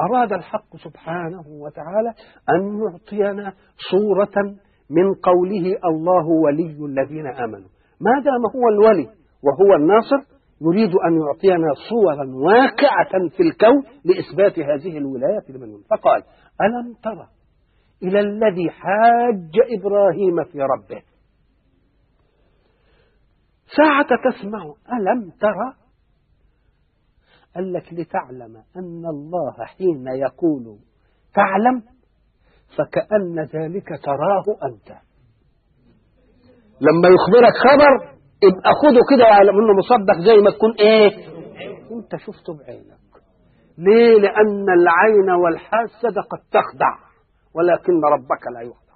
أراد الحق سبحانه وتعالى أن يعطينا صورة من قوله الله ولي الذين آمنوا. ما دام هو الولي وهو الناصر يريد أن يعطينا صورا واقعة في الكون لإثبات هذه الولاية لمن. فقال ألم ترى إلى الذي حاج إبراهيم في ربه. ساعة تسمع ألم ترى قال لك لتعلم أن الله حين يقول تعلم فكأن ذلك تراه أنت. لما يخبرك خبر يبقى خده كده وعلى منه مصدق زي ما تكون انت شفته بعينك. ليه؟ لأن العين والحاسة قد تخدع ولكن ربك لا يخدع.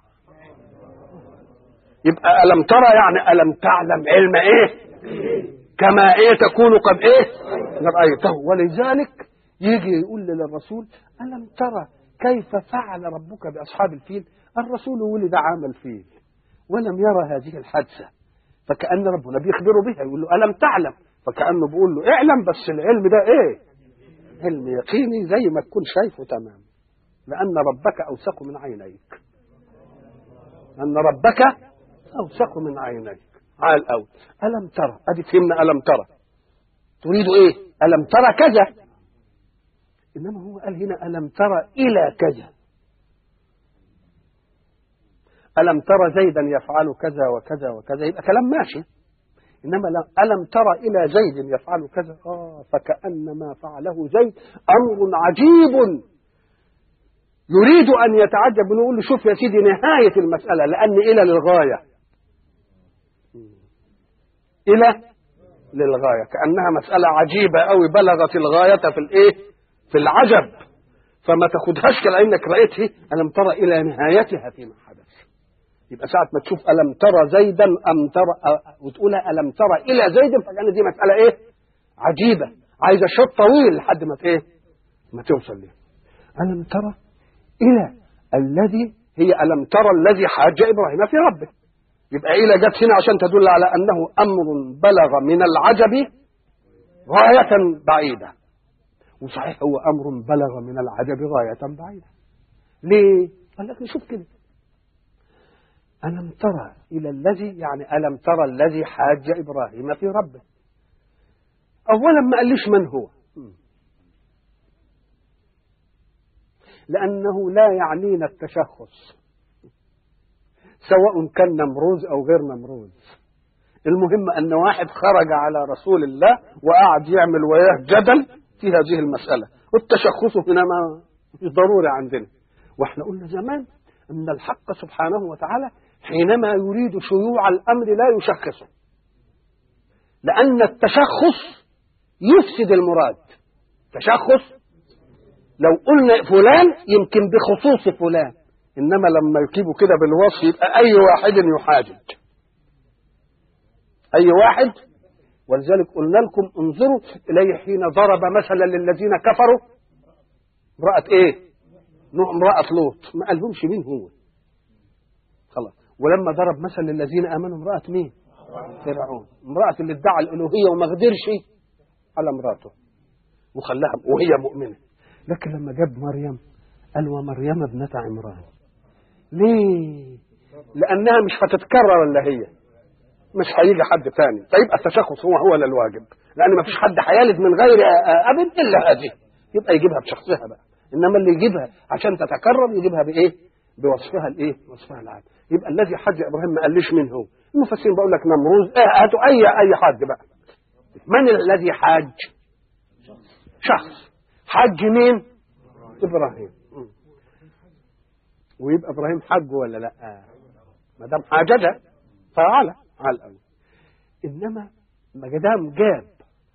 يبقى ألم ترى يعني ألم تعلم علم كما تكون قد رأيته. ولذلك يجي يقول للرسول ألم ترى كيف فعل ربك بأصحاب الفيل. الرسول ولد عام الفيل ولم يرى هذه الحادثة، فكأن ربنا بيخبره بها يقول له ألم تعلم، فكأنه بيقول له اعلم بس العلم ده علم يقيني زي ما تكون شايفه تمام، لأن ربك أوثق من عينيك. أن ربك أوثق من عينيك. عال أوي. ألم ترى أدي فهمنا ألم ترى تريد ألم ترى كذا، إنما هو قال هنا ألم ترى إلى كذا. ألم ترى زيدا يفعل كذا وكذا وكذا يبقى كلام ماشي. إنما ألم ترى إلى زيد يفعل كذا فكأن ما فعله زيد أمر عجيب يريد أن يتعجب ونقول له شوف يا سيدي نهاية المسألة، لأن إلى للغاية، إلى للغاية، كأنها مسألة عجيبة أوي بلغت الغاية في العجب، فما تاخدهاش كأنك رأيته. ألم ترى إلى نهايتها فيما حدث. يبقى ساعة ما تشوف ألم ترى زيدا أم ترى وتقولها ألم ترى إلى زيد فكأن دي مسألة عجيبة عايزة شوط طويل لحد ما توصل ليه. ألم ترى إلى الذي هي ألم ترى الذي حاج إبراهيم في ربه. يبقى إلى جت هنا عشان تدل على أنه أمر بلغ من العجب غاية بعيدة، وصحيح هو أمر بلغ من العجب غاية بعيدة. ليه؟ قال لك نشوف كده ألم ترى إلى الذي يعني ألم ترى الذي حاج إبراهيم في ربه. أولا ما قاليش من هو، لأنه لا يعنينا التشخص سواء كان نمروز أو غير نمروز. المهم أن واحد خرج على رسول الله وقعد يعمل وياه جدل في هذه المسألة، والتشخص هنا ما ضروري عندنا. واحنا قلنا زمان أن الحق سبحانه وتعالى حينما يريد شيوع الأمر لا يشخصه، لأن التشخص يفسد المراد. تشخص لو قلنا فلان يمكن بخصوص فلان، إنما لما يجيبوا كده بالوصف يبقى أي واحد يحاجج أي واحد. ولذلك قلنا لكم انظروا إليه حين ضرب مثلا للذين كفروا امرأة امرأة لوط، ما قالهمش مين هو خلاص. ولما ضرب مثلا للذين آمنوا امرأة مين؟ فرعون، امرأة اللي ادعى الألوهية وما قدرش على امراته وخلاها وهي مؤمنة. لكن لما جاب مريم قال ومريم ابنة عمران. ليه؟ لأنها مش هتتكرر إلا هي، مش هيجي حد ثاني، فيبقى التشخص هو الواجب، لأن ما فيش حد هيلد من غير أب إلا هذه، يبقى يجيبها بشخصها بقى. إنما اللي يجيبها عشان تتكرر يجيبها بوصفها وصفها العام. يبقى الذي حج إبراهيم ما قاليش من هو. المفسرين بقول لك نمروز، هاتوا أي حد بقى. من الذي حاج؟ شخص حج مين؟ إبراهيم. ويبقى إبراهيم حج ولا لا؟ ما دام حاججه فعلى الأول. إنما ما دام جاب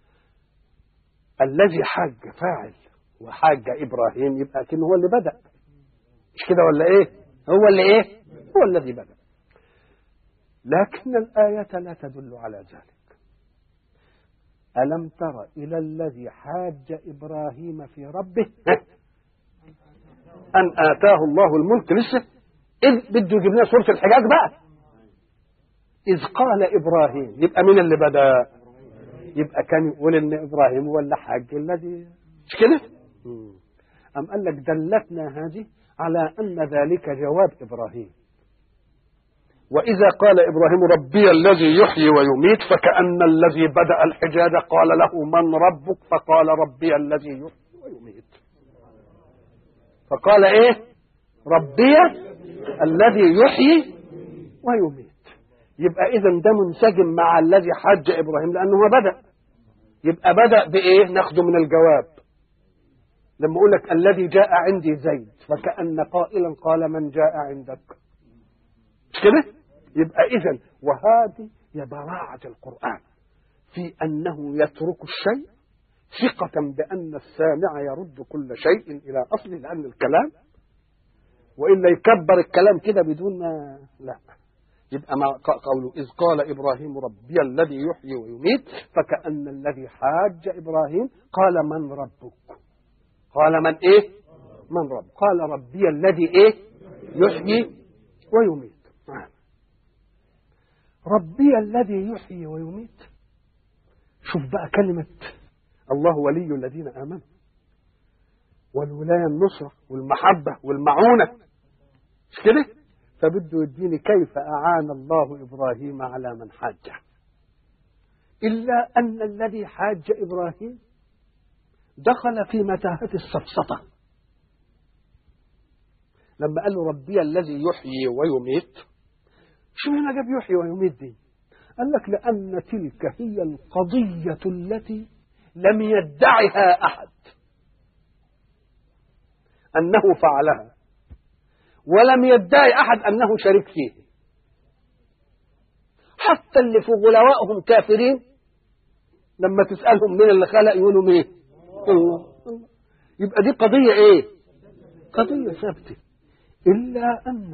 الذي حج فاعل وحاج إبراهيم يبقى كأنه هو اللي بدأ، مش كده ولا هو الذي بدأ. لكن الآية لا تدل على ذلك. ألم تر إلى الذي حاج إبراهيم في ربه أن آتاه الله الملك. لسه إذ بده يجيب لنا سورة الحجاج بقى. إذ قال إبراهيم، يبقى مين اللي بدأ؟ يبقى كان يقول إن إبراهيم هو اللي حاج الذي، مش كده؟ أم قال لك دلتنا هذه على أن ذلك جواب إبراهيم. وإذا قال إبراهيم ربي الذي يحيي ويميت فكأن الذي بدأ الحجاج قال له من ربك؟ فقال ربي الذي يحيي ويميت. فقال إيه؟ ربي الذي يحيي ويميت. يبقى إذن ده منسجم مع الذي حج إبراهيم لأنه هو بدأ. يبقى بدأ بإيه؟ ناخده من الجواب. لما أقول لك الذي جاء عندي زيد فكأن قائلا قال من جاء عندك. مش كده؟ يبقى إذن وهذه هي براعة القرآن في أنه يترك الشيء ثقة بأن السامع يرد كل شيء إلى أصله، لأن الكلام وإلا يكبر الكلام كده بدون ما لا. يبقى ما قوله إذ قال إبراهيم ربي الذي يحيي ويميت فكأن الذي حاج إبراهيم قال من ربك؟ قال من إيه؟ من رب؟ قال ربي الذي إيه؟ يحيي ويميت. ربي الذي يحيي ويميت. شوف بقى كلمة الله ولي الذين آمنوا، والولاية النصرة والمحبة والمعونة، مش كده؟ فبده يديني كيف أعان الله إبراهيم على من حاجه. إلا أن الذي حاج إبراهيم دخل في متاهة السفسطة لما قال له ربي الذي يحيي ويميت. شو هنا جاب يحيي ويميت دي؟ قال لك لأن تلك هي القضية التي لم يدعها أحد أنه فعلها، ولم يدعي أحد أنه شريك فيه. حتى اللي في غلوائهم كافرين لما تسألهم مين اللي خلق يقولوا مين؟ الله. يبقى دي قضية إيه؟ قضية ثابتة. إلا أن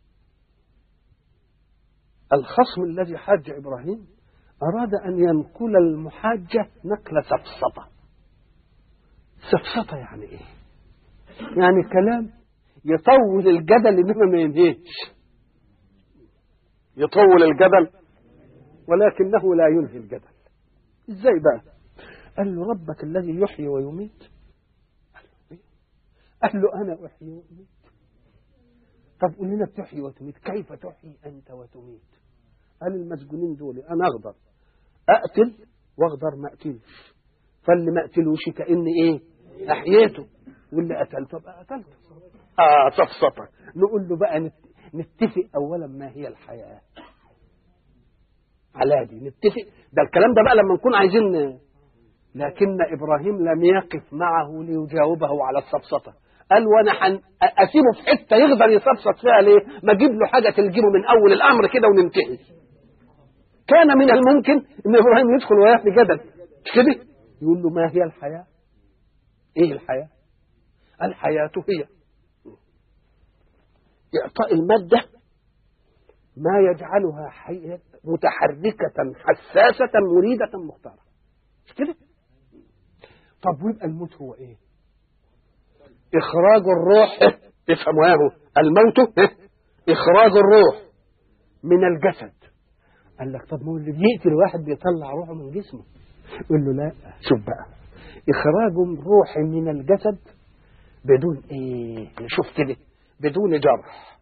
الخصم الذي حاج إبراهيم أراد أن ينقل المحاجة نقل سفسطة. سفسطة يعني إيه؟ يعني كلام يطول الجدل بما ما ينهيش. يطول الجدل ولكنه لا ينهي الجدل. إزاي بقى؟ قال له ربك الذي يحيي ويميت. قال له أنا أحيي وأميت. طب قول لنا بتحيي وتميت، كيف تحيي أنت وتميت؟ قال المسجونين دول أنا أقدر أقتل وأقدر ما أقتلش، فاللي ما أقتلوش كأني إيه؟ أحييته، واللي قتلته بقى قتلته. سفسطة. نقول له بقى نتفق أولا ما هي الحياة على دي، نتفق. ده الكلام ده بقى لما نكون عايزين. لكن إبراهيم لم يقف معه ليجاوبه على السفسطة. قال وانا اسيبه في حته يقدر يسفسط فيها ليه؟ ما اجيب له حاجه تلجمه من اول الامر كده وننتهي. كان من الممكن ان ابراهيم يدخل وياه في جدل مش كده؟ يقول له ما هي الحياه؟ ايه الحياه؟ الحياه هي اعطاء الماده ما يجعلها حيه متحركه حساسه مريده مختاره، مش كده؟ طب ويبقى الموت هو ايه؟ إخراج الروح. افهموا يا هو الموت إخراج الروح من الجسد. قال لك طب ما هو اللي بيقتل واحد بيطلع روحه من جسمه. يقول له لا، شوف بقى إخراج الروح من الجسد بدون إيه؟ نشوف كده، بدون جرح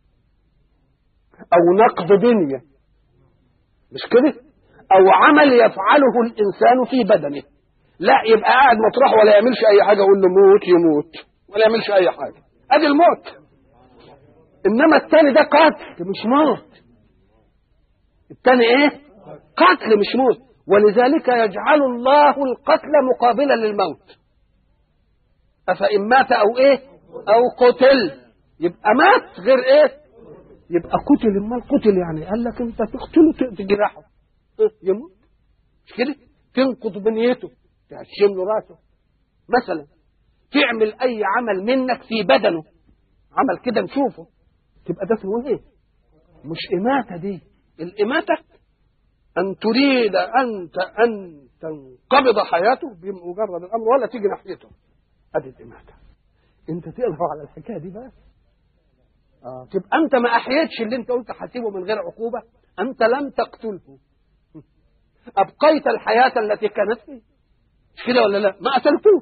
أو نقض بنية، مش كده؟ أو عمل يفعله الإنسان في بدنه. لا يبقى قاعد مطرح ولا يعملش أي حاجة، أقول له موت يموت ولا يعملش أي حاجة، أدي الموت. إنما الثاني ده قتل مش موت. الثاني إيه؟ قتل مش موت. ولذلك يجعل الله القتل مقابلا للموت. أفإن مات أو إيه؟ أو قتل. يبقى مات غير إيه؟ يبقى قتل. ما القتل يعني؟ قال لك أنت تقتله تجرحه يموت، مش كده؟ تنقض بنيته، تهشم له راسه مثلا، تعمل اي عمل منك في بدنه، عمل كده نشوفه، تبقى ده اسمه ايه؟ مش اماته. دي الاماته ان تريد انت ان تنقبض حياته بمجرد الامر ولا تيجي ناحيته، ادي الاماته. انت تقدر على الحكايه دي بقى؟ تبقى انت ما احييتش اللي انت قلت حاسبه من غير عقوبه، انت لم تقتله، ابقيت الحياه التي كانت فيه، مش كده ولا لا؟ ما قتلتوش،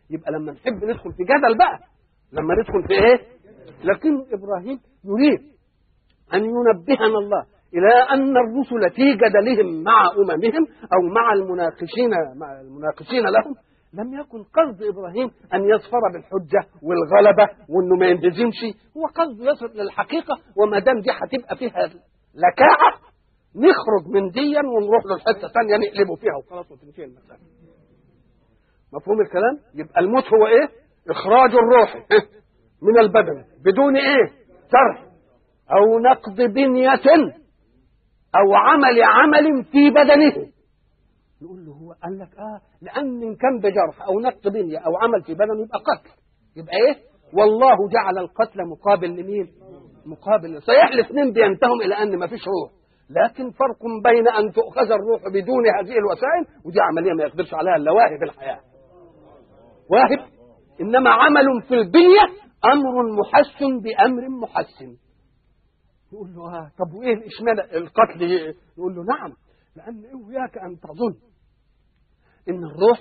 يبقى لما نحب ندخل في جدل بقى، لما ندخل في ايه. لكن ابراهيم يريد ان ينبهنا الله الى ان الرسل في جدلهم مع اممهم او مع المناقشين لهم لم يكن قصد ابراهيم ان يظفر بالحجه والغلبه وانه ما ينهزمش، هو قصد يصل للحقيقه، وما دام دي هتبقى فيها لكاعه نخرج من ديا ونروح للحته ثانيه نقلبه فيها وخلاص وتنتهي المساله. مفهوم الكلام؟ يبقى الموت هو ايه؟ اخراج الروح من البدن بدون ايه؟ جرح او نقض بنيه او عمل في بدنه. نقول له هو قال لك لان ان كان بجرح او نقض بنيه او عمل في بدنه يبقى قتل، يبقى ايه؟ والله جعل القتل مقابل لمين؟ مقابل صحيح الاثنين بينتهم الى ان ما فيش روح، لكن فرق بين ان تؤخذ الروح بدون هذه الوسائل، ودي عمليه ما يقدرش عليها الا واهب الحياه. واهب، انما عمل في البنيه امر محسن بامر محسن. يقول له طب وايه اشمعنى القتل؟ يقول له نعم، لان اياك ان تظن ان الروح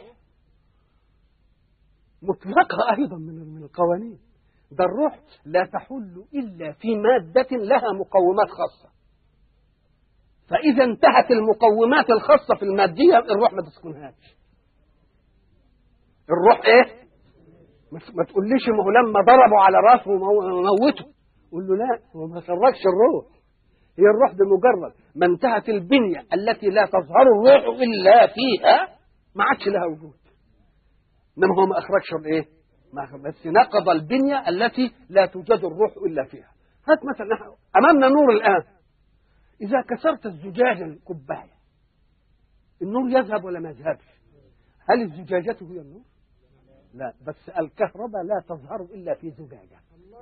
مطلقه ايضا من القوانين. ده الروح لا تحل الا في ماده لها مقومات خاصه، فاذا انتهت المقومات الخاصه في الماديه الروح ما تسكنهاش. الروح ايه؟ ما تقوليش ما هو لما ضربوا على راسه وموته، قول له لا، هو ما خرجش الروح. هي الروح بمجرد ما انتهت البنيه التي لا تظهر الروح الا فيها ما عادش لها وجود. انما هو ما اخرجش الايه؟ بس نقض البنيه التي لا توجد الروح الا فيها. هات مثلا امامنا نور الان، اذا كسرت الزجاج الكوبايه النور يذهب ولا ما يذهبش؟ هل الزجاجه هي النور؟ لا، بس الكهرباء لا تظهر الا في زجاجه.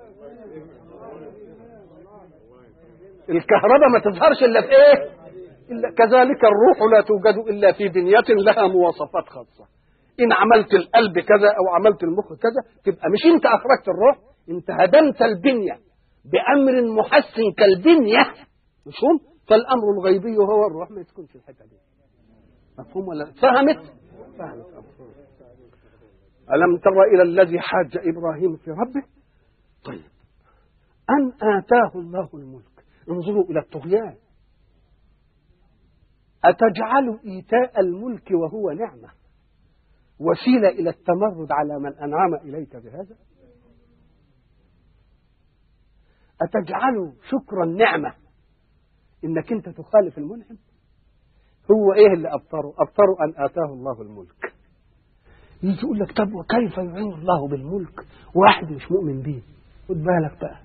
الكهرباء ما تظهرش الا في ايه؟ إلا كذلك الروح لا توجد الا في بنيه لها مواصفات خاصه. ان عملت القلب كذا او عملت المخ كذا تبقى مش انت اخرجت الروح، انت هدمت البنيه بامر محسن كالبنيه. مفهوم؟ فالامر الغيبي هو الروح ما يسكنش الحته دي. مفهوم ولا فهمت؟ ألم تر إلى الذي حاج إبراهيم في ربه؟ طيب، أن آتاه الله الملك. انظروا إلى الطغيان. أتجعل إيتاء الملك وهو نعمة وسيلة إلى التمرد على من أنعم إليك بهذا؟ أتجعل شكر النعمة إنك أنت تخالف المنعم؟ هو إيه اللي أبطره أن آتاه الله الملك. يجي يقول لك طب وكيف يعين الله بالملك واحد مش مؤمن به؟ خد بالك بقى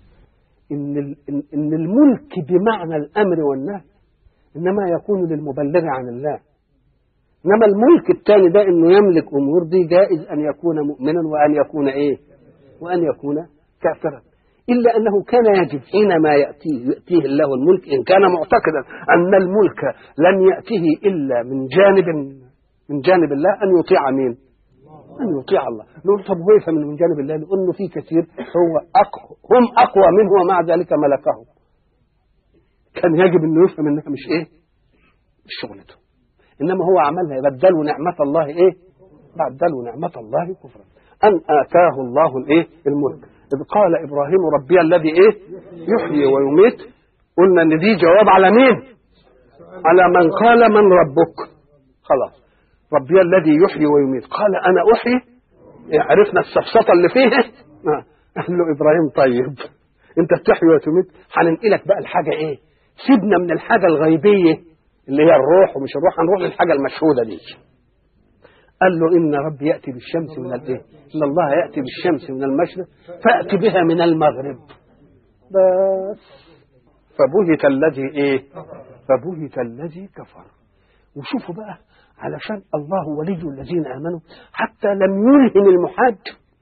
إن الملك بمعنى الأمر والنهي إنما يكون للمبلغ عن الله، إنما الملك الثاني ده إنه يملك أمور دي جائز أن يكون مؤمنا وأن يكون إيه؟ وأن يكون كافرا. إلا أنه كان يجب حينما يأتيه الله الملك إن كان معتقدا أن الملك لن يأتيه إلا من جانب الله أن يطيع مين؟ أن يطيع الله. نقول طب ويفهم من جانب الله؟ لأنه في كثير هم أقوى منه ومع ذلك ملكهم. كان يجب أنه يفهم أنها مش إيه؟ مش شغلته. إنما هو عملها بدلوا نعمة الله إيه؟ بدلوا نعمة الله كفرا. أن آتاه الله الإيه؟ الملك. إذ قال إبراهيم ربي الذي إيه؟ يحيي ويميت. قلنا أن دي جواب على مين؟ على من قال من ربك. خلاص، ربي الذي يحيي ويميت. قال أنا أحيي. عرفنا السفسطة اللي فيه. قال له إبراهيم طيب أنت بتحيي وتميت، هننقلك بقى الحاجة إيه؟ سيبنا من الحاجة الغيبية اللي هي الروح ومش الروح، هنروح للحاجة المشهودة دي. قال له إن ربي يأتي بالشمس من الإيه؟ إن الله يأتي بالشمس من المشرق فأتي بها من المغرب. بس فبهت الذي إيه؟ فبهت الذي كفر. وشوفوا بقى علشان الله ولي الذين آمنوا حتى لم يلهم المحاج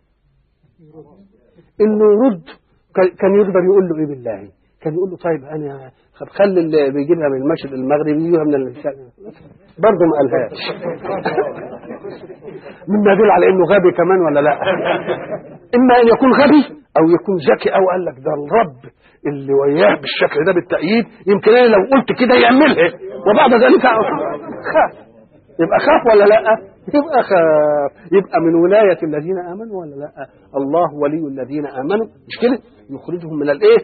إنه يرد. كان يقدر يقول له إيه بالله؟ كان يقول له طيب أنا خلي اللي بيجيبها من المشرق المغربي يجيبها من برضه ما قالهاش. مما يدل على إنه غبي كمان ولا لا؟ إما أن يكون غبي أو يكون ذكي، أو قال لك ده الرب اللي وياه بالشكل ده بالتأييد يمكن أنا لو قلت كده يعملها وبعد ذلك خاف. يبقى خاف ولا لا؟ يبقى خاف، يبقى من ولاية الذين آمنوا ولا لا؟ الله ولي الذين آمنوا، مش كده؟ يخرجهم من الايه؟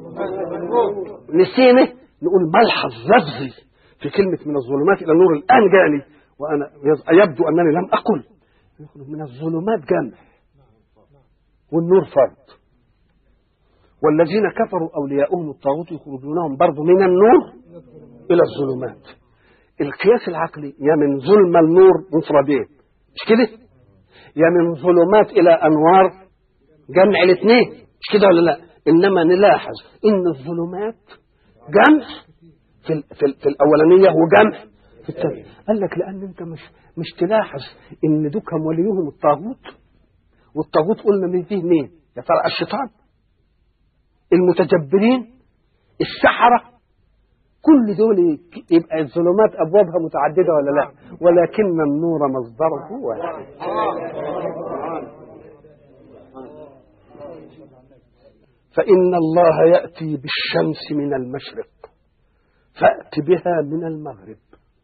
نسينا نقول ملحظ لفظي في كلمة من الظلمات إلى النور. الآن جاني وأنا يبدو أنني لم أقل يخرج من الظلمات جمع والنور فرد، والذين كفروا أولياؤهم الطاغوت يخرجونهم برضو من النور إلى الظلمات. القياس العقلي يا من ظلم النور مفردين، مش كده؟ يا من ظلمات إلى أنوار جمع الاثنين، مش كده ولا لا؟ إنما نلاحظ إن الظلمات جمع في الأولانية وجمع في الثانية. قال لك لأن أنت مش تلاحظ إن دوكم وليهم الطاغوت، والطاغوت قلنا من فيه مين؟ يا ترى الشيطان، المتجبرين، السحرة، كل دول يبقى الظلمات أبوابها متعددة ولا لا؟ ولكن النور مصدره واحد. فإن الله يأتي بالشمس من المشرق فأت بها من المغرب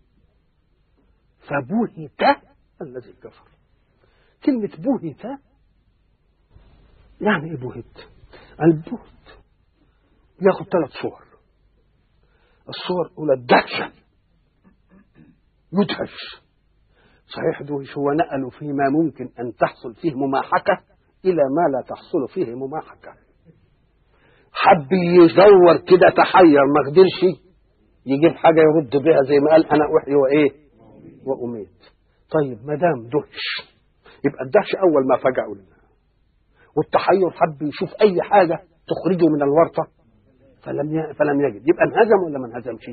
فبهت الذي كفر. كلمة بهت يعني ايه بهت؟ البهت ياخد 3 صور. الصور الأولى الدهشة، يدهش، صحيح دهش هو نقل فيما ممكن أن تحصل فيه مماحكة إلى ما لا تحصل فيه مماحكة. حب يزور كده تحير ما قدرش يجيب حاجة يرد بها زي ما قال أنا أحيي وإيه وأميت. طيب ما دام دهش يبقى الدهش أول ما فجأوا لنا، والتحير حب يشوف أي حاجة تخرجه من الورطة فلم يجد، يبقى انهزم ولا ما انهزمش؟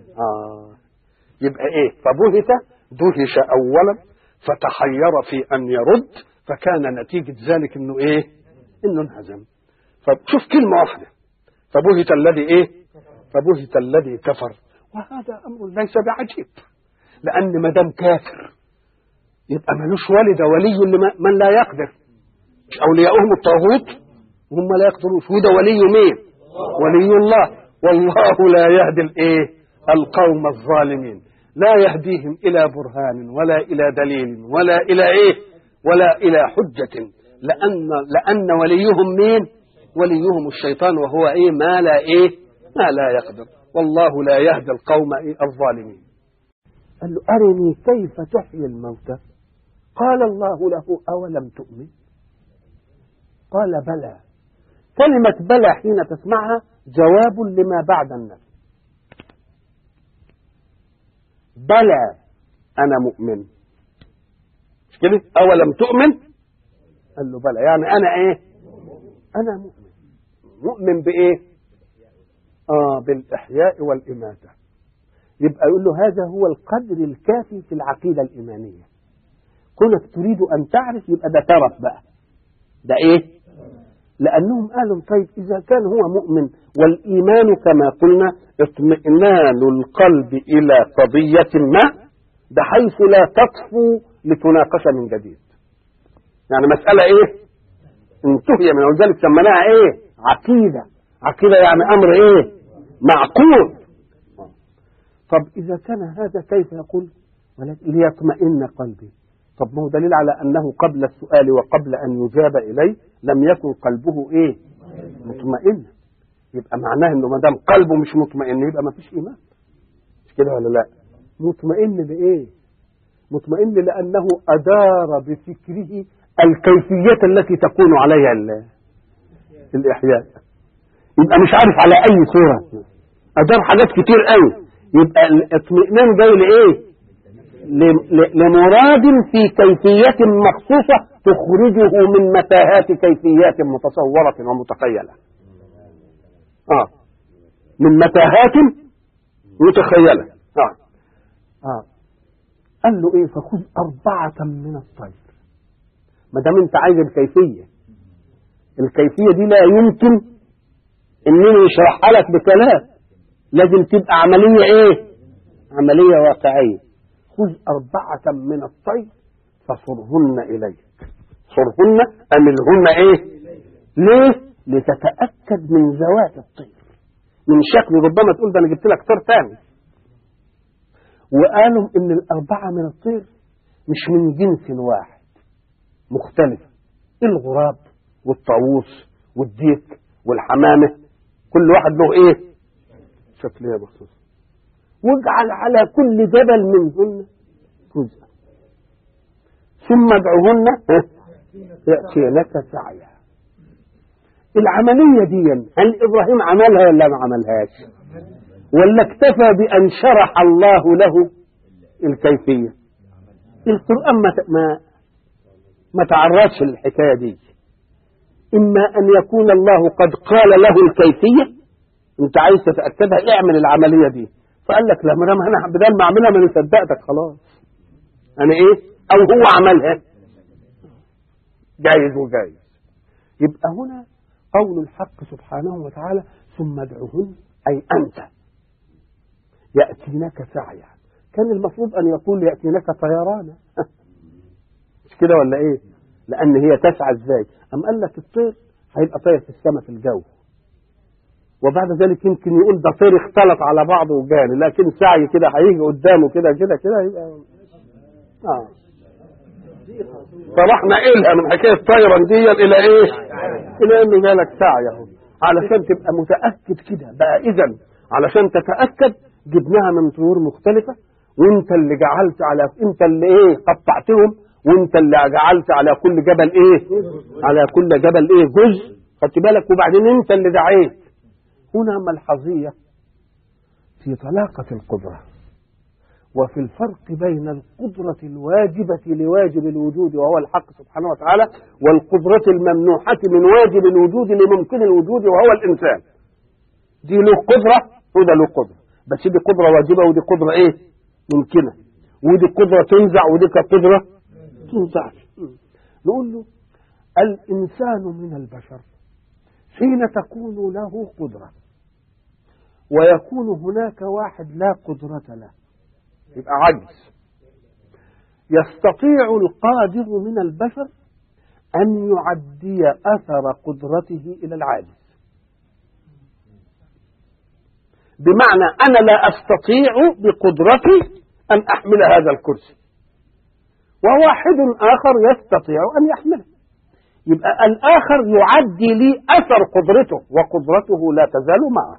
يبقى ايه؟ فبهت، دهش اولا فتحير في ان يرد، فكان نتيجة ذلك انه ايه؟ انه انهزم. فشوف كلمة واحدة، فبهت الذي ايه؟ فبهت الذي كفر. وهذا امر ليس بعجيب، لان ما دام كافر يبقى ملوش والد ولي من لا يقدر، مش اولياؤهم الطاغوت وهم لا يقدروش، وده ولي مين؟ ولي الله. والله لا يهدي الايه؟ القوم الظالمين، لا يهديهم الى برهان ولا الى دليل ولا الى ايه؟ ولا الى حجة، لان وليهم مين؟ وليهم الشيطان، وهو ايه؟ ما لا يقدر. والله لا يهدي القوم الظالمين. قال له أرني كيف تحيي الموتى. قال الله له أولم تؤمن؟ قال بلى. كلمة بلى حين تسمعها جواب لما بعد النفي. بلى أنا مؤمن، مش كده؟ أولم تؤمن؟ قال له بلى، يعني أنا إيه؟ أنا مؤمن. مؤمن بإيه؟ بالإحياء والإماتة. يبقى يقول له هذا هو القدر الكافي في العقيدة الإيمانية. كونك تريد أن تعرف يبقى ده ترف بقى، ده إيه؟ لأنهم قالوا طيب إذا كان هو مؤمن، والإيمان كما قلنا اطمئنان القلب إلى قضية ما بحيث لا تطفو لتناقش من جديد. يعني مسألة إيه؟ انتهي من، ولذلك سمناها إيه؟ عقيدة يعني أمر إيه؟ معقول. طب إذا كان هذا كيف يقول ليطمئن قلبي؟ طب ما هو دليل على أنه قبل السؤال وقبل أن يجاب إليه لم يكن قلبه إيه؟ مطمئن. يبقى معناه إنه ما دام قلبه مش مطمئن يبقى ما فيش إيمان، مش كده ولا لا؟ مطمئن بإيه؟ مطمئن لأنه أدار بفكره الكيفية التي تكون عليها الإحياء. يبقى مش عارف على أي صورة، أدار حاجات كتير قوي. يبقى الاطمئنان جاي لإيه؟ لمراد في كيفية مخصوصة تخرجه من متاهات كيفيات متصورة ومتخيلة. من متاهات متخيلة. قال له ايه؟ فخذ 4 من الطير. ما دام انت عايز الكيفية دي لا يمكن انني اشرحها لك بكلام، لازم تبقى عملية ايه؟ عملية واقعية. خذ 4 من الطير فصرهن إليك. صرهن أملهن إيه؟ ليه؟ لتتأكد من ذوات الطير، من شكل. ربما تقول ده أنا جبت لك طير تاني. وقالوا إن 4 من الطير مش من جنس واحد، مختلفة. الغراب والطاووس والديك والحمامة كل واحد له ايه؟ شكلية مخصوصة. واجعل على كل جبل منهن جزءا ثم ادعوهن يأتينك سعيا. العملية دي هل إبراهيم عملها ولا ما عملهاش؟ ولا اكتفى بأن شرح الله له الكيفية؟ القرآن ما تعرضش للحكاية دي. إما أن يكون الله قد قال له الكيفية، أنت عايز تتأكدها اعمل العملية دي، فقال لك لا، ما أنا بدل ما أعملها ما أنا صدقتك خلاص، أنا إيه؟ أو هو عملها جايز وجايز. يبقى هنا قول الحق سبحانه وتعالى ثم ادعوهن أي أنت يأتينك سعيا. كان المفروض أن يقول يأتينك طيرانا مش كده ولا إيه؟ لأن هي تسعى إزاي؟ أم قال لك الطير هيبقى طير في السماء في الجو، وبعد ذلك يمكن يقول ده طير اختلط على بعضه وجاني، لكن سعي كده هيجي قدامه كده يبقى فرحنا إلها من حكاية طيرا دي إلى إيه؟ إلى إنه جالك سعيه علشان تبقى متأكد كده بقى. إذن علشان تتأكد جبناها من طيور مختلفة، وانت اللي جعلت على انت اللي ايه قطعتهم، وانت اللي جعلت على كل جبل ايه، على كل جبل ايه جزء، خدت بالك، وبعدين انت اللي دعيت. هنا ملحظية في طلاقة القدرة وفي الفرق بين القدرة الواجبة لواجب الوجود وهو الحق سبحانه وتعالى، والقدرة الممنوحة من واجب الوجود لممكن الوجود وهو الإنسان. دي له قدرة وده له قدرة، بس دي قدرة واجبة ودي قدرة ايه ممكنة، ودي قدرة تنزع ودي قدرة تنزع. نقول له الإنسان من البشر حين تكون له قدرة ويكون هناك واحد لا قدرة له يبقى عجز. يستطيع القادر من البشر أن يعدي أثر قدرته إلى العاجز، بمعنى أنا لا أستطيع بقدرتي أن أحمل هذا الكرسي، وواحد آخر يستطيع أن يحمله، يبقى الآخر يعدي لي أثر قدرته وقدرته لا تزال معه،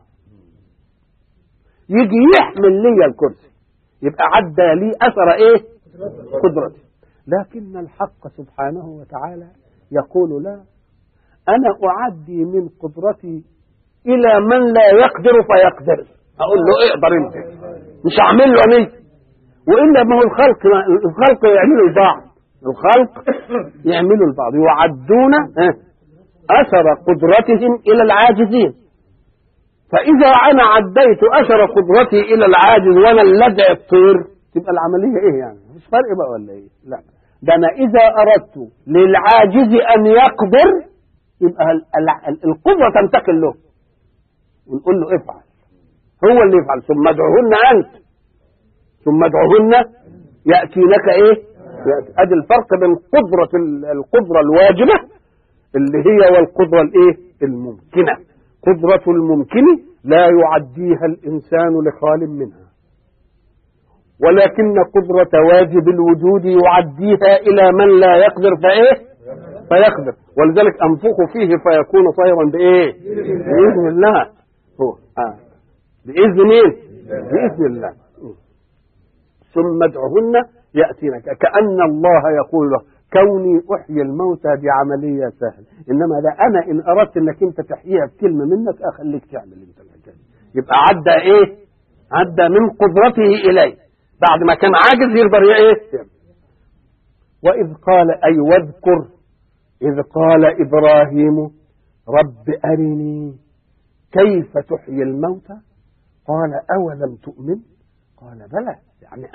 يجي يحمل لي الكرسي يبقى عدى لي أثر إيه؟ قدرته. لكن الحق سبحانه وتعالى يقول لا، أنا أعدي من قدرتي إلى من لا يقدر فيقدر، أقول له اقدر أنت، مش أعمل له أنا، وإلا ما هو الخلق يعملوا البعض، الخلق يعملوا البعض، يعدون أثر قدرتهم إلى العاجزين. فإذا أنا عديت أثر قدرتي إلى العاجز وأنا اللي أدعي الطير، تبقى العملية إيه يعني؟ مش فرق بقى ولا إيه؟ لا، ده أنا إذا أردت للعاجز أن يقدر يبقى القدرة تنتقل له ونقول له افعل، هو اللي يفعل. ثم ادعوهن أنت ثم ادعوهن يأتينك إيه؟ أدي الفرق بين القدرة الواجبة اللي هي والقدرة الإيه؟ الممكنة. قدرة الممكن لا يعديها الإنسان لخال منها، ولكن قدرة واجب الوجود يعديها إلى من لا يقدر فيقدر. ولذلك أنفخ فيه فيكون طيرا بإيه؟ بإذن الله. هو بإذن مين؟ بإذن الله. ثم ادعوهن يأتينك، كأن الله يقول له كوني أحيي الموتى بعملية سهل، إنما لا، أنا إن أردت أنك أنت تحييها بكلمة منك أخليك تعمل أنت الحكاية. يبقى عدى إيه؟ عدى من قدرته إليه، بعد ما كان عاجز يقدر إيه؟ وإذ قال أي واذكر إذ قال إبراهيم رب أرني كيف تحيي الموتى قال أولم تؤمن قال بلى، يعني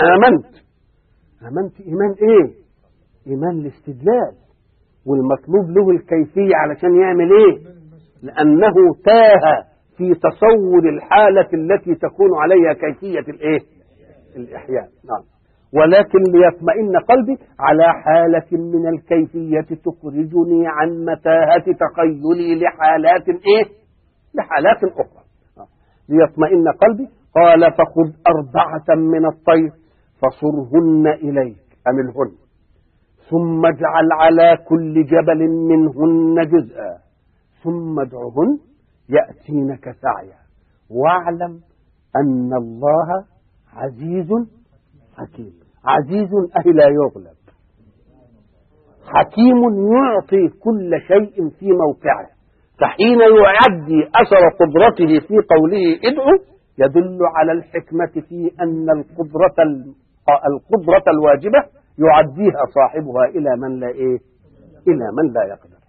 آمنت إيمان إيه؟ إيمان الاستدلال، والمطلوب له الكيفية علشان يعمل إيه؟ لأنه تاه في تصور الحالة التي تكون عليها كيفية الإيه؟ الإحياء. نعم. ولكن ليطمئن قلبي على حالة من الكيفية تخرجني عن متاهة تخيلي لحالات إيه؟ لحالات أخرى. ليطمئن قلبي. قال فخذ 4 من الطير فصرهن إليك، حملهن ثم اجعل على كل جبل منهن جزءا ثم ادعهن يأتينك سعيا واعلم أن الله عزيز حكيم. عزيز أي لا يغلب، حكيم يعطي كل شيء في موقعه، فحين يعدي أثر قدرته في قوله ادعو يدل على الحكمة في أن القدرة الواجبة يعديها صاحبها إلى من لا إلى من لا يقدر.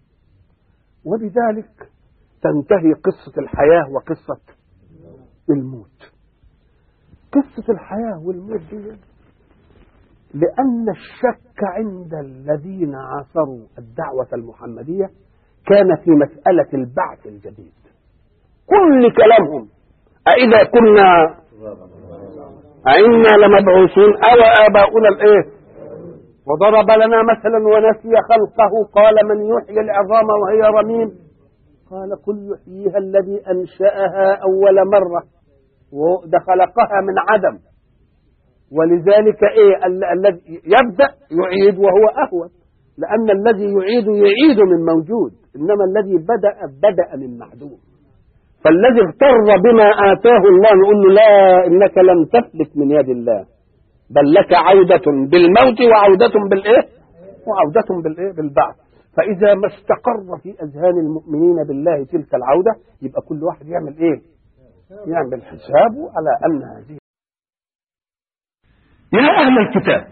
وبذلك تنتهي قصة الحياة وقصة الموت. قصة الحياة والموت دي لأن الشك عند الذين عاصروا الدعوة المحمدية كان في مسألة البعث الجديد. كل كلامهم أإذا كنا أئنا لمبعوثون أو آباؤنا وضرب لنا مثلا ونسي خلقه قال من يحيي العظام وهي رميم قال قل يحييها الذي أنشأها أول مرة وده خلقها من عدم. ولذلك الذي يبدأ يعيد وهو أهون، لأن الذي يعيد من موجود، إنما الذي بدأ من معدوم. فالذي اغتر بما آتاه الله نقول له لا، إنك لم تفلت من يد الله، بل لك عودة بالموت وعودة بالبعث. فإذا ما استقر في أذهان المؤمنين بالله تلك العودة يبقى كل واحد يعمل يعمل حسابه على أن هذه. يا أهل الكتاب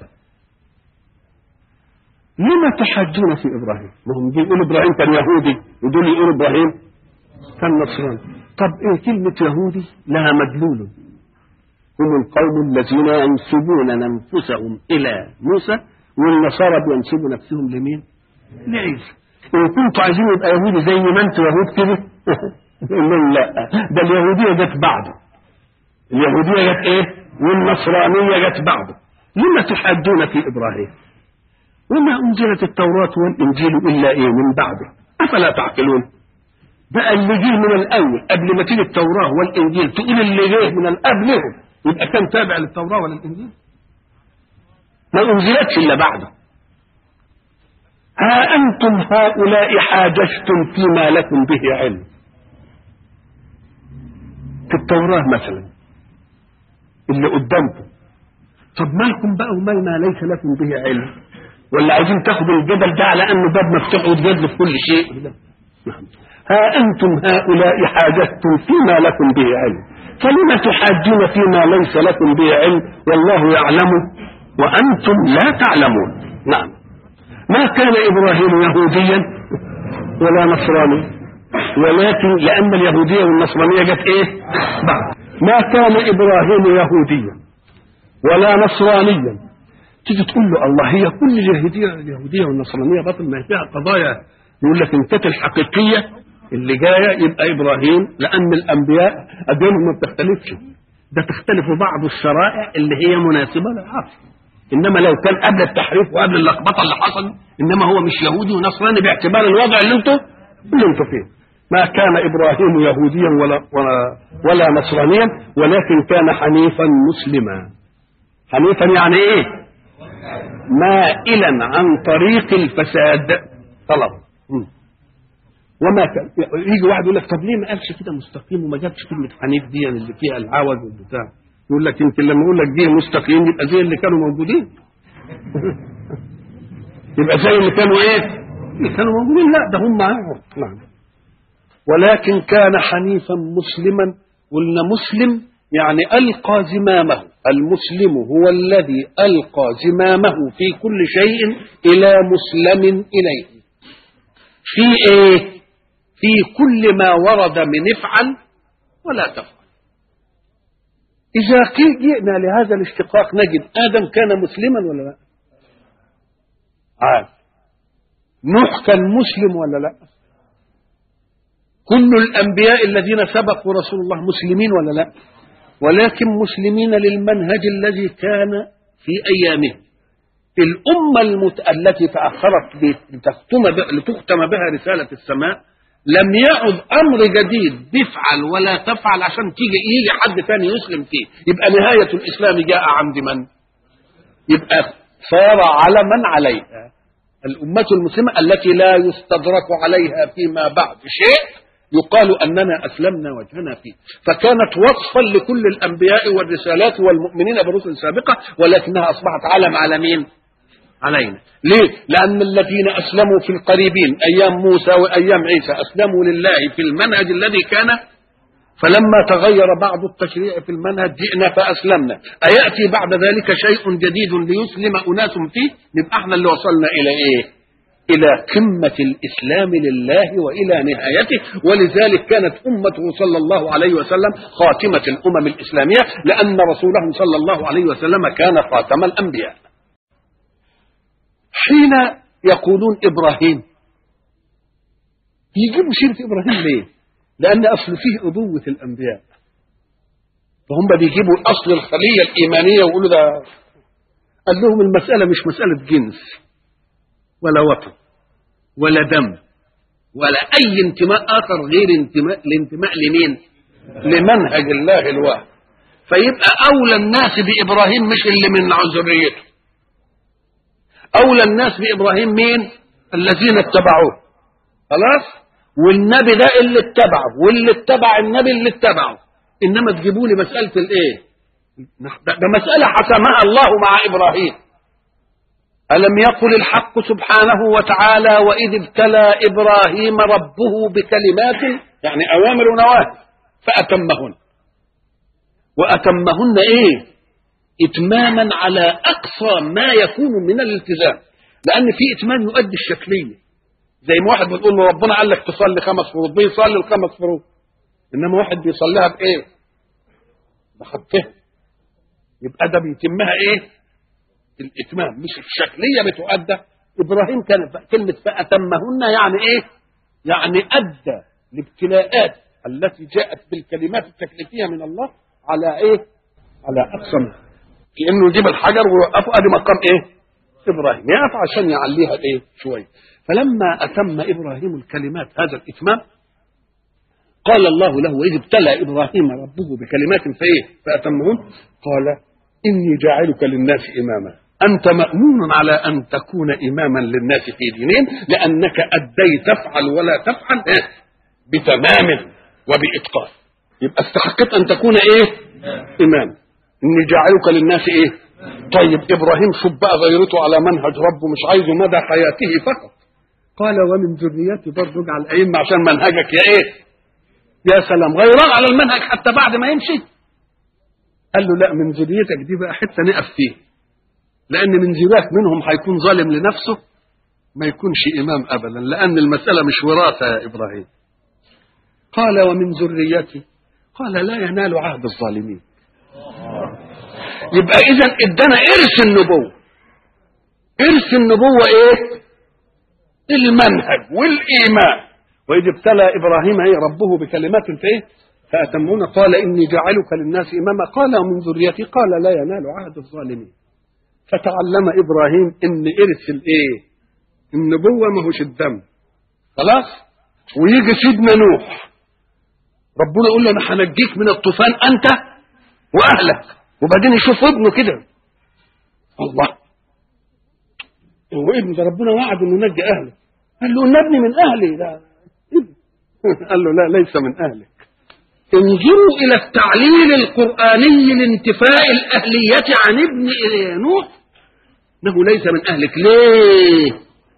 لما تحاجون في إبراهيم؟ هم يقولوا إبراهيم كان يهودي ودول يقولوا إبراهيم كان نصراني. طب كلمة يهودي لها مدلول، هم القوم الذين ينسبون أنفسهم إلى موسى، والنصارى بينسبوا نفسهم لمين؟ لعيسى. إن كنتوا عايزين يبقى يهودي زي ما أنتوا يهود كده لا، ده اليهودية جت بعده. اليهودية جت والنصرانية جت بعده. لما تحاجون في إبراهيم وما أنزلت التوراة والإنجيل إلا من بعده؟ أفلا تعقلون؟ بقى اللي جه من الأول قبل ما تيجي التوراة والإنجيل تقول اللي جه من قبلهم يبقى كان تابع للتوراة ولا الإنجيل؟ ما أنزلتش إلا بعده. ها أنتم هؤلاء حاججتم فيما لكم به علم. في التوراة مثلا اللي قدامكم، طب مالكم بقى ومال ما ليس لكم به علم؟ ولا عايزين تاخدوا الجدل ده على أنه باب مفتوح وتجادلوا في كل شيء؟ ها أنتم هؤلاء حاججتم فيما لكم به علم فلما تحاجون فيما ليس لكم به علم والله يعلم وأنتم لا تعلمون. نعم، ما كان إبراهيم يهوديا ولا نصراني، ولكن لأن اليهودية والنصرانية جت بعد. ما كان إبراهيم يهوديا ولا نصرانيا. تيجي تقول له الله هي كل اليهودية والنصرانية باطل؟ ما فيها قضايا. يقول لك انت الحقيقية اللي جاية يبقى إبراهيم، لأن الأنبياء أدينهم ما بتختلفش، ده تختلف بعض الشرائع اللي هي مناسبة للعصر. إنما لو كان قبل التحريف وقبل اللخبطة اللي حصل، إنما هو مش يهودي ونصراني باعتبار الوضع اللي انتوا فيه. ما كان إبراهيم يهوديا ولا نصرانيا، ولكن كان حنيفا مسلما. حنيفا يعني مائلا عن طريق الفساد طلب. وما كان يجي واحد يقول لك طب ليه ما قالش كده مستقيم وما جابش كلمة حنيف دي اللي فيها العوج والبتاع؟ يقول لك يمكن لما يقول لك دي مستقيم يبقى زي اللي كانوا موجودين. يبقى زي اللي كانوا اللي كانوا موجودين. لا، ده هم معاهم. نعم. ولكن كان حنيفا مسلما. قلنا مسلم يعني ألقى زمامه. المسلم هو الذي ألقى زمامه في كل شيء إلى مسلم إليه. في في كل ما ورد من افعل ولا تفعل. إذا جئنا لهذا الاشتقاق نجد آدم كان مسلما ولا لا؟ نوح كان مسلم ولا لا؟ كل الأنبياء الذين سبقوا رسول الله مسلمين ولا لا؟ ولكن مسلمين للمنهج الذي كان في أيامهم. الأمة التي تأخرت لتختم بها رسالة السماء لم يعد أمر جديد بفعل ولا تفعل عشان يجي حد ثاني يسلم فيه. يبقى نهاية الإسلام جاء عند من؟ يبقى صار علما عليها. الأمة المسلمة التي لا يستدرك عليها فيما بعد شيء يقال أننا أسلمنا وجهنا فيه، فكانت وصفا لكل الأنبياء والرسالات والمؤمنين بالرسل السابقة، ولكنها أصبحت علم على مين؟ علينا. ليه؟ لأن الذين أسلموا في القريبين أيام موسى وأيام عيسى أسلموا لله في المنهج الذي كان، فلما تغير بعض التشريع في المنهج جئنا فأسلمنا. أيأتي بعد ذلك شيء جديد ليسلم أناس فيه؟ نبقى احنا اللي وصلنا إلى إيه؟ إلى قمة الإسلام لله وإلى نهايته. ولذلك كانت أمته صلى الله عليه وسلم خاتمة الأمم الإسلامية، لأن رسوله صلى الله عليه وسلم كان خاتم الأنبياء. حين يقولون إبراهيم يجيبوا سيرة إبراهيم ليه؟ لأن أصل فيه أبوة الأنبياء، فهم بيجيبوا أصل الخلية الإيمانية ويقولوا ده. قال لهم المسألة مش مسألة جنس ولا وطن ولا دم ولا أي انتماء آخر غير الانتماء لمين؟ لمنهج الله الواحد. فيبقى أولى الناس بإبراهيم مش اللي من ذريته، أولى الناس بإبراهيم مين؟ الذين اتبعوه. خلاص؟ والنبي ده اللي اتبعه، واللي اتبع النبي اللي اتبعه. إنما تجيبوا لي مسألة الإيه؟ ده مسألة حسمها الله مع إبراهيم. ألم يقل الحق سبحانه وتعالى وإذ ابتلى إبراهيم ربه بكلمات، يعني أوامر ونواهي، فأتمهن. وأتمهن إيه؟ إتماما على أقصى ما يكون من الالتزام، لأن في إتمام يؤدي الشكلية. زي ما واحد بتقول له ربنا قال لك تصلي 5 فروض، بيصلي ال5 فروض، إنما واحد بيصليها بإيه؟ بخطها. يبقى ده بيتمها إيه؟ الإتمام، مش الشكلية بتؤدى. إبراهيم كان كلمة فأتمهن يعني إيه؟ يعني أدى الابتلاءات التي جاءت بالكلمات التكليفية من الله على إيه؟ على أقصى. كأنه يجيب الحجر ويوقفه، أدي مقام إيه؟ إبراهيم، يقف عشان يعليها إيه؟ شوية. فلما أتم إبراهيم الكلمات هذا الإتمام قال الله له وإذ ابتلى إبراهيم ربه بكلمات فإيه؟ فأتمهن. قال إني جاعلك للناس إماما. أنت مأمون على أن تكون إماما للناس في دينهم، لأنك أديت تفعل ولا تفعل إيه؟ بتمام وبإتقان. يبقى استحقت أن تكون إيه؟ إمام. إني جاعلك للناس إيه؟ طيب إبراهيم شوف بقى غيرته على منهج ربه، مش عايزه مدى حياته فقط. قال ومن ذريتي برضه اجعل أئمة، عشان منهجك يا إيه؟ يا سلام، غيران على المنهج حتى بعد ما يمشي. قال له لا، من ذريتك دي بقى حتة نقف فيه، لأن من ذريتك منهم هيكون ظالم لنفسه ما يكونش إمام أبدا، لأن المسألة مش وراثة يا إبراهيم. قال ومن ذريتي، قال لا ينال عهد الظالمين. يبقى إذن إدانا إرث النبوة. إرث النبوة إيه؟ المنهج والإيمان. وإذ ابتلى إبراهيم ربه بكلمات فإيه؟ فأتمون. قال إني جاعلك للناس إماما. قال ومن ذريتي، قال لا ينال عهد الظالمين. فتعلم إبراهيم إن إرث الإيه؟ النبوة ما هوش الدم. خلاص؟ ويجي سيدنا نوح ربنا يقول له أنا هنجيك من الطوفان أنت وأهلك، وبعدين يشوف ابنه كده، الله هو ابن ده ربنا وعد انه ينجي اهله. قال له ان ابني من اهلي. لا قال له لا، ليس من اهلك. انظروا الى التعليل القراني لانتفاء الاهليه عن ابن نوح، انه ليس من اهلك. ليه؟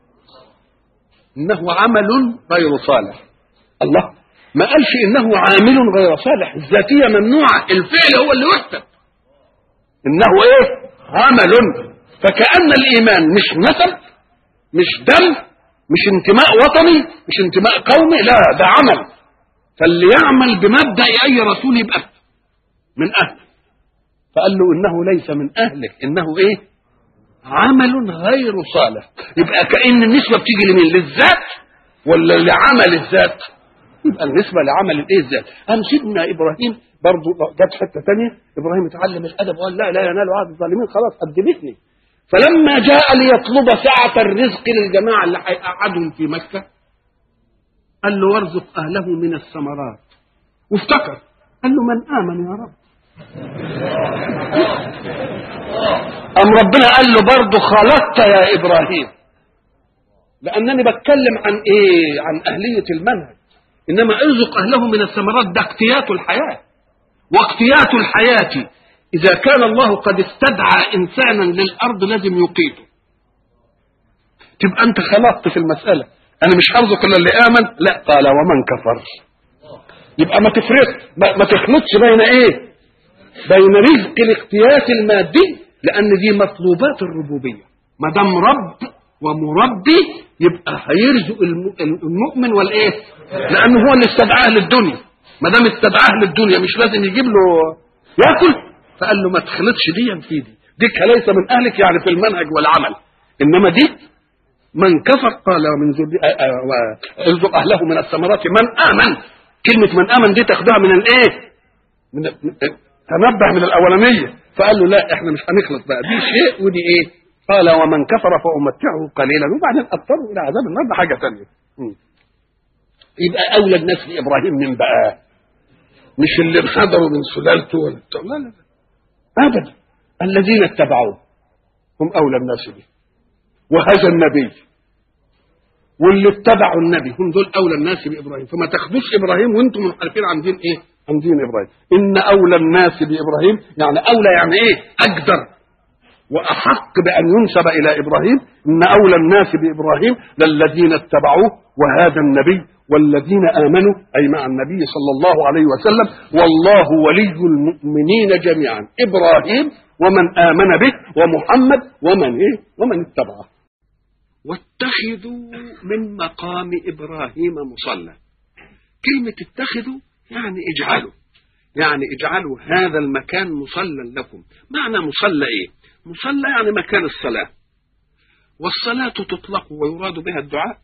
انه عمل غير صالح. الله ما قالش انه عامل غير صالح، الذاتيه ممنوعه، الفعل هو اللي يحسب. انه ايه؟ عمل. فكأن الايمان مش نسب، مش دم، مش انتماء وطني، مش انتماء قومي، لا ده عمل. فاللي يعمل بمبدأ اي رسول يبقى من اهله. فقال له انه ليس من اهلك، انه ايه؟ عمل غير صالح. يبقى كأن النسبة بتيجي لمين؟ للذات ولا لعمل الذات؟ يبقى النسبة لعمل الايه؟ الذات. سيدنا ابراهيم برضه جت حته ثانيه، ابراهيم اتعلم الادب وقال لا ينال عهد الظالمين، خلاص قدمتني. فلما جاء ليطلب سعة الرزق للجماعه اللي هيقعدهم في مكه، قال له وارزق اهله من الثمرات، وافتكر قال له من امن يا رب. أم ربنا قال له برضه خلقت يا إبراهيم، لأنني بتكلم عن إيه؟ عن أهلية المنهج. إنما ارزق أهله من الثمرات، ده اقتيات الحياة، واقتيات الحياة إذا كان الله قد استدعى إنسانا للأرض لازم يقيته. تبقى أنت خلقت في المسألة، أنا مش هرزق إلا اللي آمن، لا، قال ومن كفر. يبقى ما تفرق، ما تخلطش بين إيه؟ بين رزق الاقتيات المادي، لأن دي مطلوبات الربوبية. ما دام رب ومربي يبقى هيرزق المؤمن والإيه؟ لأنه هو اللي استدعاه للدنيا. ما دام استدعاه للدنيا مش لازم يجيب له ياكل، فقال له ما تخلطش دي في دي ليس من أهلك، يعني في المنهج والعمل. إنما دي من كفر قال من ارزق أهله من الثمرات من آمن. كلمة من آمن دي تاخدها من الإيه؟ تنبه من الأولانية، فقال له لا، احنا مش هنخلط بقى، دي شيء ودي ايه. قال ومن كفر فأمتعه قليلا وبعدين أضطره إلى عذاب النار، ده حاجة ثانيه. يبقى أولى الناس بإبراهيم من بقى، مش اللي انحدروا من سلالته ولا لا أبدا، الذين اتبعوه هم أولى الناس به، وهذا النبي واللي اتبعوا النبي هم دول أولى الناس بإبراهيم. فما تاخدوش إبراهيم وانتم منحرفين عن دين ايه؟ عن دين إبراهيم. إن أولى الناس بإبراهيم، يعني أولى يعني ايه؟ أقدر وأحق بأن ينسب إلى إبراهيم. إن أولى الناس بإبراهيم للذين اتبعوه وهذا النبي والذين آمنوا، أي مع النبي صلى الله عليه وسلم. والله ولي المؤمنين جميعا، إبراهيم ومن آمن به ومحمد ومن اتبعه. واتخذوا من مقام إبراهيم مصلى. كلمة اتخذوا يعني اجعلوا هذا المكان مصلى لكم. معنى مصلى ايه؟ مصلى يعني مكان الصلاة، والصلاة تطلق ويراد بها الدعاء.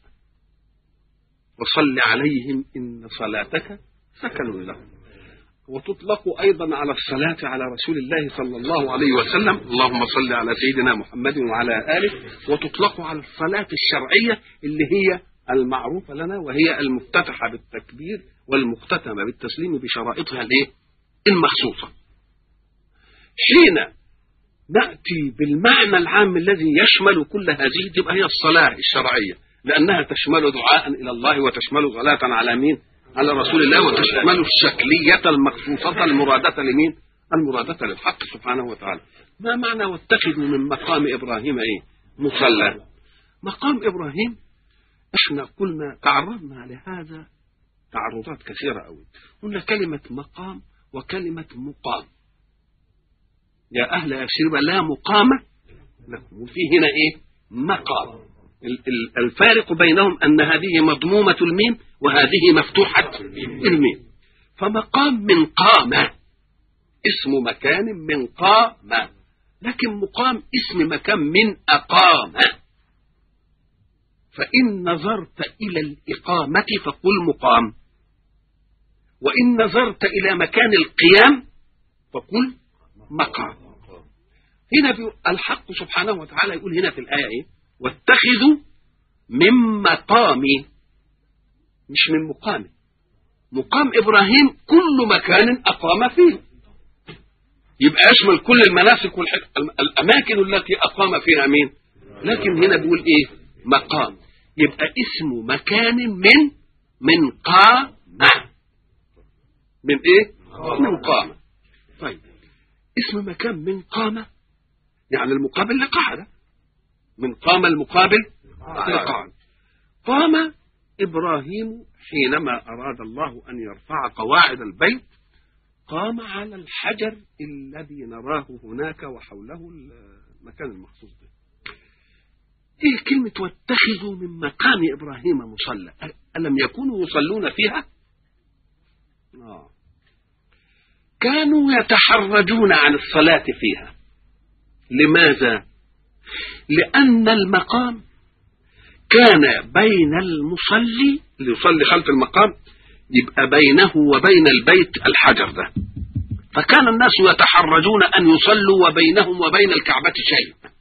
وصل عليهم إن صلاتك سكن لهم. وتطلق أيضا على الصلاة على رسول الله صلى الله عليه وسلم، اللهم صل على سيدنا محمد وعلى آله. وتطلق على الصلاة الشرعية اللي هي المعروفة لنا، وهي المفتتحة بالتكبير والمختتمة بالتسليم بشرائطها المخصوصة. حين نأتي بالمعنى العام الذي يشمل كل هذه، تبقى هي الصلاة الشرعية، لأنها تشمل دعاء إلى الله وتشمل صلاة على مين؟ على رسول الله، وتشمل الشكلية المخصوصة المرادة لمين؟ المرادة للحق سبحانه وتعالى. ما معنى واتخذوا من مقام إبراهيم ايه؟ مصلى. مقام إبراهيم احنا قلنا تعرضنا لهذا تعرضات كثيرة قوي. قلنا كلمة مقام وكلمة مقام. يا أهل يثرب لا مقام لكم، وفي هنا إيه؟ مقام. الفارق بينهم أن هذه مضمومة الميم وهذه مفتوحة الميم. فمقام من قام، اسم مكان من قام، لكن مقام اسم مكان من أقام. فإن نظرت إلى الإقامة فقل مقام، وإن نظرت إلى مكان القيام فقل مقام. هنا الحق سبحانه وتعالى يقول هنا في الآية إيه؟ واتخذوا من مقامي، مش من مقامي. مقام إبراهيم كل مكان أقام فيه، يبقى يشمل كل المناسك والأماكن التي أقام فيها مين. لكن هنا بيقول إيه؟ مقام، يبقى اسم مكان من قام. من إيه؟ من قام. طيب اسم مكان من قام يعني المقابل لقعد. من قام المقابل لقعد. قام إبراهيم حينما أراد الله أن يرفع قواعد البيت، قام على الحجر الذي نراه هناك وحوله المكان المخصوص به. ايه كلمة واتخذوا من مقام إبراهيم مصلى؟ ألم يكونوا يصلون فيها؟ كانوا يتحرجون عن الصلاة فيها. لماذا؟ لأن المقام كان بين المصلي اللي يصلي خلف المقام، يبقى بينه وبين البيت الحجر ده، فكان الناس يتحرجون أن يصلوا وبينهم وبين الكعبة شيء،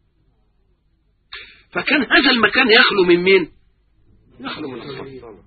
فكان هذا المكان يخلو من مين؟ يخلو من الصلاة.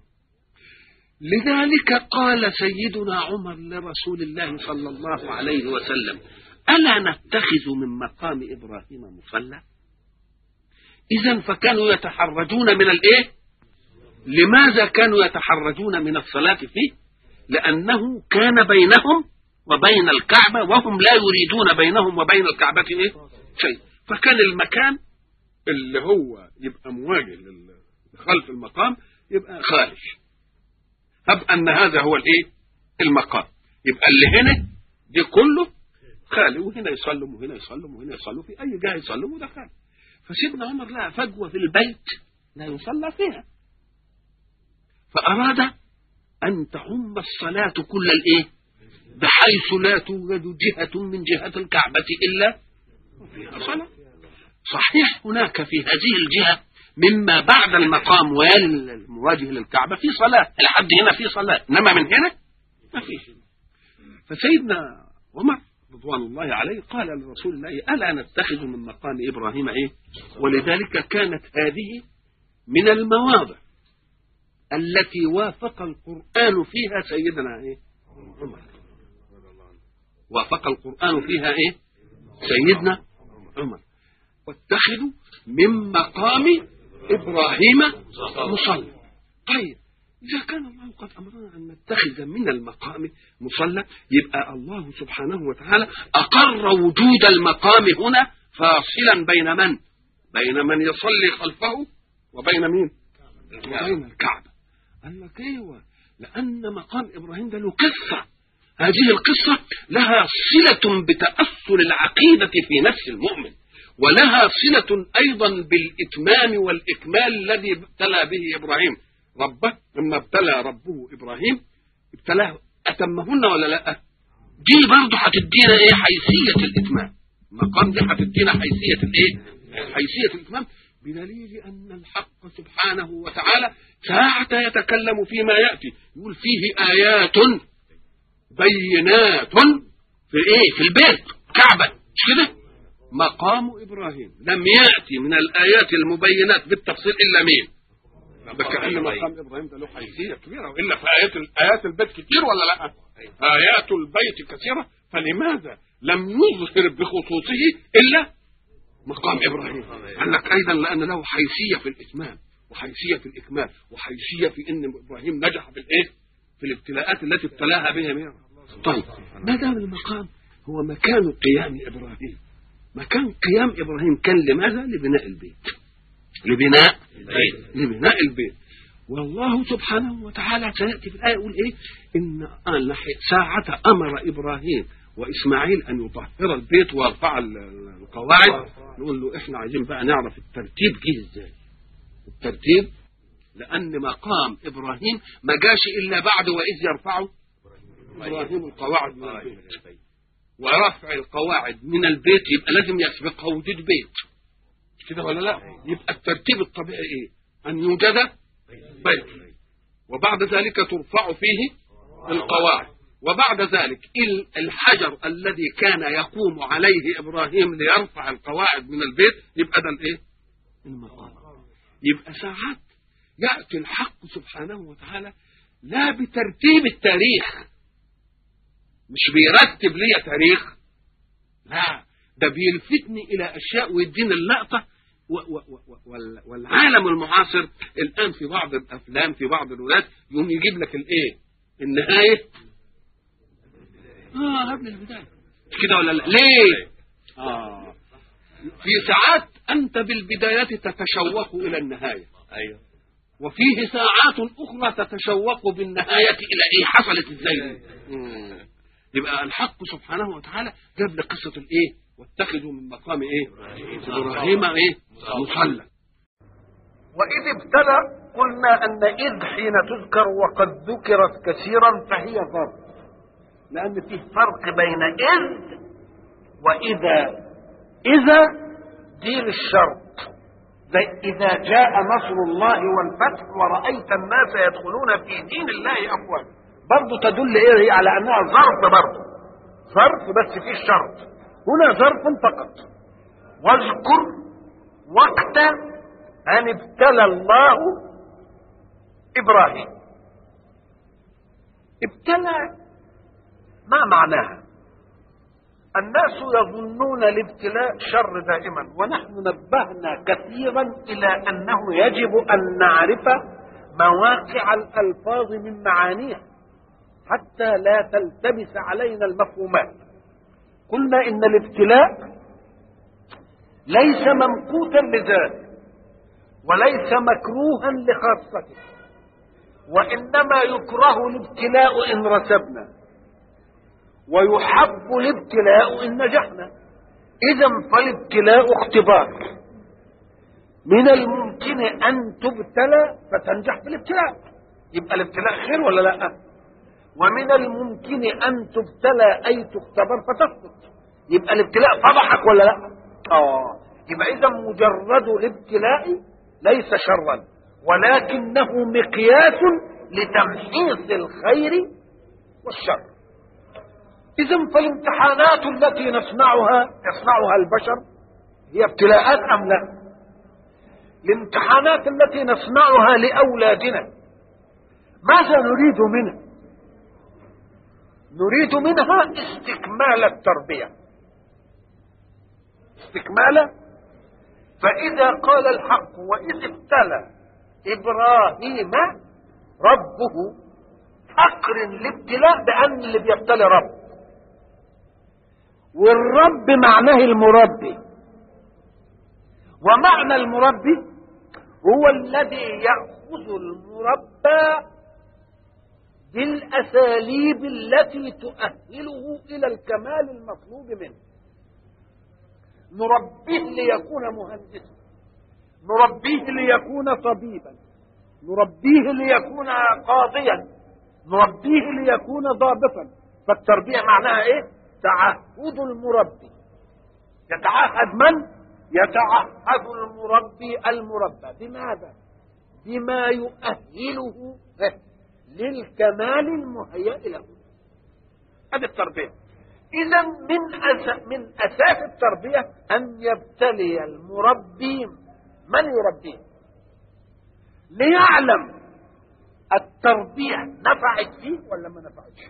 لذلك قال سيدنا عمر لرسول الله صلى الله عليه وسلم: ألا نتخذ من مقام إبراهيم مصلى؟ إذن فكانوا يتحرجون من الإيه؟ لماذا كانوا يتحرجون من الصلاة فيه؟ لأنه كان بينهم وبين الكعبة وهم لا يريدون بينهم وبين الكعبة إيه؟ شيء. فكان المكان اللي هو يبقى مواجه خلف المقام يبقى خارج. هب أن هذا هو الإيه؟ المقام. يبقى اللي هنا دي كله خالي، وهنا يصلوا وهنا يصلوا وهنا يصلوا، في أي جهة يصلوا وده خالي. فسيدنا عمر لها فجوة في البيت لا يصلى فيها، فأراد أن تعم الصلاة كل الإيه؟ بحيث لا توجد جهة من جهة الكعبة إلا فيها صلاة. صحيح هناك في هذه الجهة مما بعد المقام والمواجه للكعبة في صلاة، لحد هنا في صلاة، إنما من هنا ما فيش. فسيدنا عمر رضوان الله عليه قال لرسول الله ألا نتخذ من مقام إبراهيم إيه؟ ولذلك كانت هذه من المواضع التي وافق القرآن فيها سيدنا إيه؟ عمر. وافق القرآن فيها إيه؟ سيدنا عمر. واتخذوا من مقام إبراهيم مصلى. طيب إذا كان الله قد أمرنا أن نتخذ من المقام مصلى، يبقى الله سبحانه وتعالى أقر وجود المقام هنا فاصلا بين من يصلي خلفه وبين مين؟ وبين الكعبة. قال لك ايوه، لأن مقام إبراهيم ده له قصة، هذه القصة لها صلة بتأصل العقيدة في نفس المؤمن، ولها صلة أيضا بالإتمام والإكمال الذي ابتلى به إبراهيم ربه. لما ابتلى ربه إبراهيم ابتلاه أتمهن ولا لا؟ دي برضه هتدينا ايه؟ حيثية الإتمام. المقام دي هتدينا حيثية الايه؟ حيثية الإتمام، بدليل أن الحق سبحانه وتعالى ساعة يتكلم فيما يأتي يقول فيه آيات بينات في ايه؟ في البيت كعبة، مش كده؟ مقام إبراهيم لم يأتي من الآيات المبينات بالتفصيل إلا مين؟ بكأن مقام إبراهيم ده له حيثية كبيرة، وإلا في آيات البيت كتير ولا لا؟ آيات البيت كثيرة، فلماذا لم يظهر بخصوصه إلا مقام إبراهيم؟ قال لك أيضا لأن له حيثية في الإتمام وحيثية في الإكمال وحيثية في إن إبراهيم نجح بالإيه؟ في الابتلاءات التي ابتلاها بها مين؟ طيب ما دام المقام هو مكان قيام إبراهيم، مكان قيام إبراهيم كان لماذا؟ لبناء البيت، لبناء البيت. والله سبحانه وتعالى سيأتي في الآية يقول إيه؟ إن ساعة أمر إبراهيم وإسماعيل أن يطهر البيت ويرفع القواعد، نقول له إحنا عايزين بقى نعرف الترتيب جه إزاي. الترتيب لأن مقام إبراهيم ما جاش إلا بعد وإذ يرفع إبراهيم القواعد من البيت، ورفع القواعد من البيت يبقى لازم يسبقها وجود بيت، كده ولا لا؟ يبقى الترتيب الطبيعي ايه؟ ان يوجد بيت، وبعد ذلك ترفع فيه القواعد، وبعد ذلك الحجر الذي كان يقوم عليه ابراهيم ليرفع القواعد من البيت يبقى ده الايه؟ المقام. يبقى ساعات ياتي الحق سبحانه وتعالى لا بترتيب التاريخ، مش بيرتب لي تاريخ، لا، ده بيلفتني الى اشياء ويديني اللقطه. والعالم المعاصر الان في بعض الافلام في بعض الروايات يقوم يجيب لك الايه؟ النهايه قبل البدايه، كده ولا لا؟ ليه؟ في ساعات انت بالبدايات تتشوق الى النهايه، ايوه، وفيه ساعات اخرى تتشوق بالنهايه الى ايه؟ حصلت ازاي؟ يبقى الحق سبحانه وتعالى جاب لي قصه الايه؟ واتخذوا من مقام ايه؟ ابراهيم ايه؟ مصلى. واذ ابتلى قلنا ان اذ حين تذكر وقد ذكرت كثيرا فهي ظرف، لان فيه فرق بين اذ واذا. اذا دي للشرط، زي اذا جاء نصر الله والفتح ورايت الناس يدخلون في دين الله افواجا، برضه تدل ايه؟ على انها ظرف، برضه ظرف بس فيه الشرط. هنا ظرف فقط. واذكر وقت ان ابتلى الله ابراهيم. ابتلى ما معناها؟ الناس يظنون الابتلاء شر دائما، ونحن نبهنا كثيرا إلى أنه يجب أن نعرف مواقع الألفاظ من معانيها حتى لا تلتبس علينا المفهومات. قلنا إن الابتلاء ليس ممقوتا لذاته وليس مكروها لخاصته، وإنما يكره الابتلاء إن رسبنا ويحب الابتلاء إن نجحنا. إذا فالابتلاء اختبار، من الممكن أن تبتلى فتنجح في الابتلاء، يبقى الابتلاء خير ولا لا؟ ومن الممكن أن تبتلى أي تختبر فتسقط، يبقى الابتلاء فضحك ولا لا؟ يبقى إذا مجرد الابتلاء ليس شرا، ولكنه مقياس لتمحيص الخير والشر. إذا فالامتحانات التي يصنعها البشر هي ابتلاءات أم لا؟ الامتحانات التي نصنعها لأولادنا ماذا نريد منها؟ نريد منها استكمال التربية، استكمالا. فإذا قال الحق وإذ ابتلى إبراهيم ربه، أقرن الابتلاء بأن اللي بيبتلي رب، والرب معناه المربي، ومعنى المربي هو الذي يأخذ المربى بالأساليب التي تؤهله إلى الكمال المطلوب منه. نربيه ليكون مهندسا، نربيه ليكون طبيبا، نربيه ليكون قاضيا، نربيه ليكون ضابطا. فالتربية معناها ايه؟ تعهد المربي. يتعهد من؟ يتعهد المربى بماذا؟ بما يؤهله للكمال المهيأ له. هذه التربية. إذا من أساس التربية أن يبتلي المربي من يربيه ليعلم التربية نفعت فيه ولا ما نفعتش.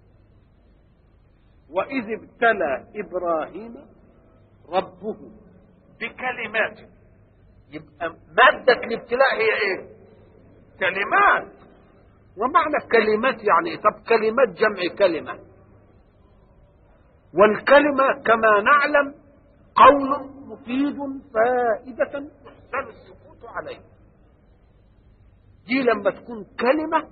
وإذ ابتلى إبراهيم ربه بكلمات، يبقى مادة الابتلاء هي ايه؟ كلمات. ومعنى كلمات يعني ايه؟ طب كلمات جمع كلمة، والكلمة كما نعلم قول مفيد فائدة يحسن السكوت عليه. دي لما تكون كلمة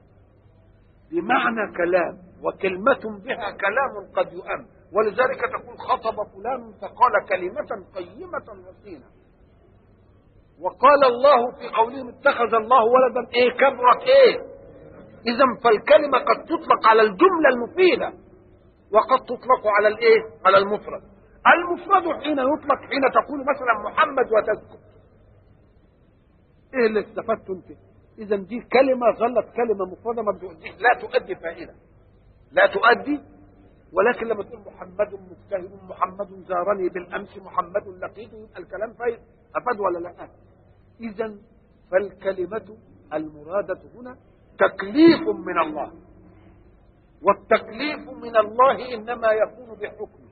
بمعنى كلام، وكلمة بها كلام قد يؤم، ولذلك تقول خطب فلان فقال كلمة قيمة رصينة. وقال الله في قولهم اتخذ الله ولدا ايه؟ كبرت ايه؟ اذا فالكلمة قد تطلق على الجملة المفيدة وقد تطلق على الايه؟ على المفرد. المفرد حين يطلق حين تقول مثلا محمد وتسكت، ايه اللي استفدته انت؟ اذا دي كلمة ظلت كلمة مفردة لا تؤدي فائدة، لا تؤدي. ولكن لما تقول محمد مجتهد، محمد زارني بالامس، محمد لقيته، يبقى الكلام فايد، افاد ولا لا؟ اذا فالكلمة المرادة هنا تكليف من الله، والتكليف من الله انما يكون بحكم.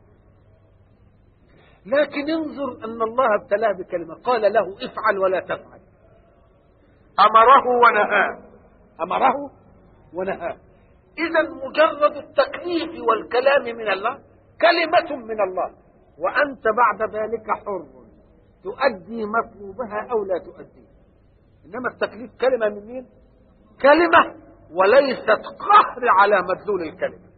لكن انظر ان الله ابتلاه بكلمة، قال له افعل ولا تفعل، امره ونهاه. إذا مجرد التكليف والكلام من الله كلمة من الله، وأنت بعد ذلك حر تؤدي مطلوبها أو لا تؤدي. إنما التكليف كلمة من مين؟ كلمة وليست قهر على مدلول الكلمة،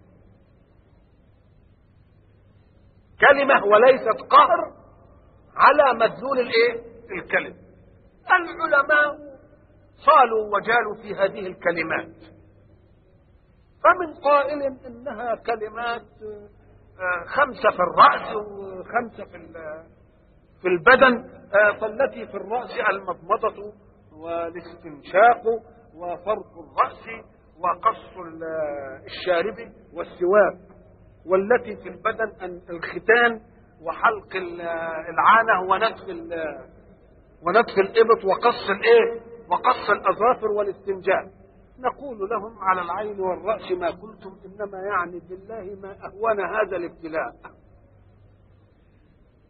كلمة وليست قهر على مدلول الايه؟ الكلمة. العلماء صالوا وجالوا في هذه الكلمات، فمن قائل انها كلمات 5 في الرأس و5 في البدن، فالتي في الرأس المضمضة والاستنشاق وفرق الرأس وقص الشارب والسواك، والتي في البدن الختان وحلق العانة ونتف الإبط وقص وقص الأظافر والاستنجاء. نقول لهم على العين والرأس ما قلتم، إنما يعني بالله ما أهون هذا الابتلاء.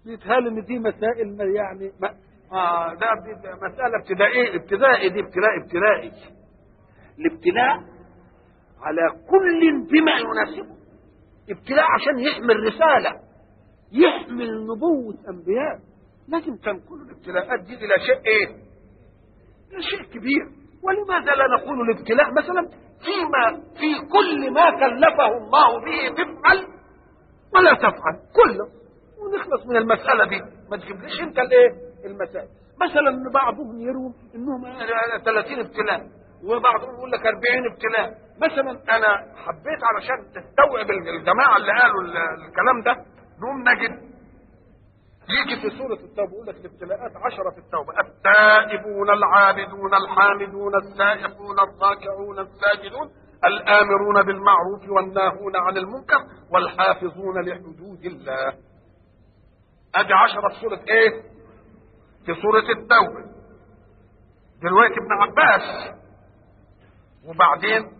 يتهال ان دي مسائل يعني دي مسألة ابتدائي دي ابتلائي. الابتلاء على كل بما يناسبه، ابتلاء عشان يحمل رسالة، يحمل نبوة أنبياء، لازم تنقل الابتلاءات دي إلى شيء إيه؟ إلى شيء كبير. ولماذا لا نقول الابتلاء مثلا في كل ما كلفه الله به تفعل ولا تفعل كله ونخلص من المسألة دي، ما تجيبليش انت الايه المسائل. مثلا بعضهم يروم انهم 30 ابتلاء وبعضهم يقول لك 40 ابتلاء. مثلا انا حبيت علشان تستوعب الجماعة اللي قالوا الكلام ده، نقوم نجد يجي في سورة التوبة يقول لك الابتلاءات 10 في التوبة: التائبون العابدون الحامدون السائحون الراكعون الساجدون الآمرون بالمعروف والناهون عن المنكر والحافظون لحدود الله. ادي 10 في سورة ايه؟ في سورة التوبة. دلوقتي ابن عباس وبعدين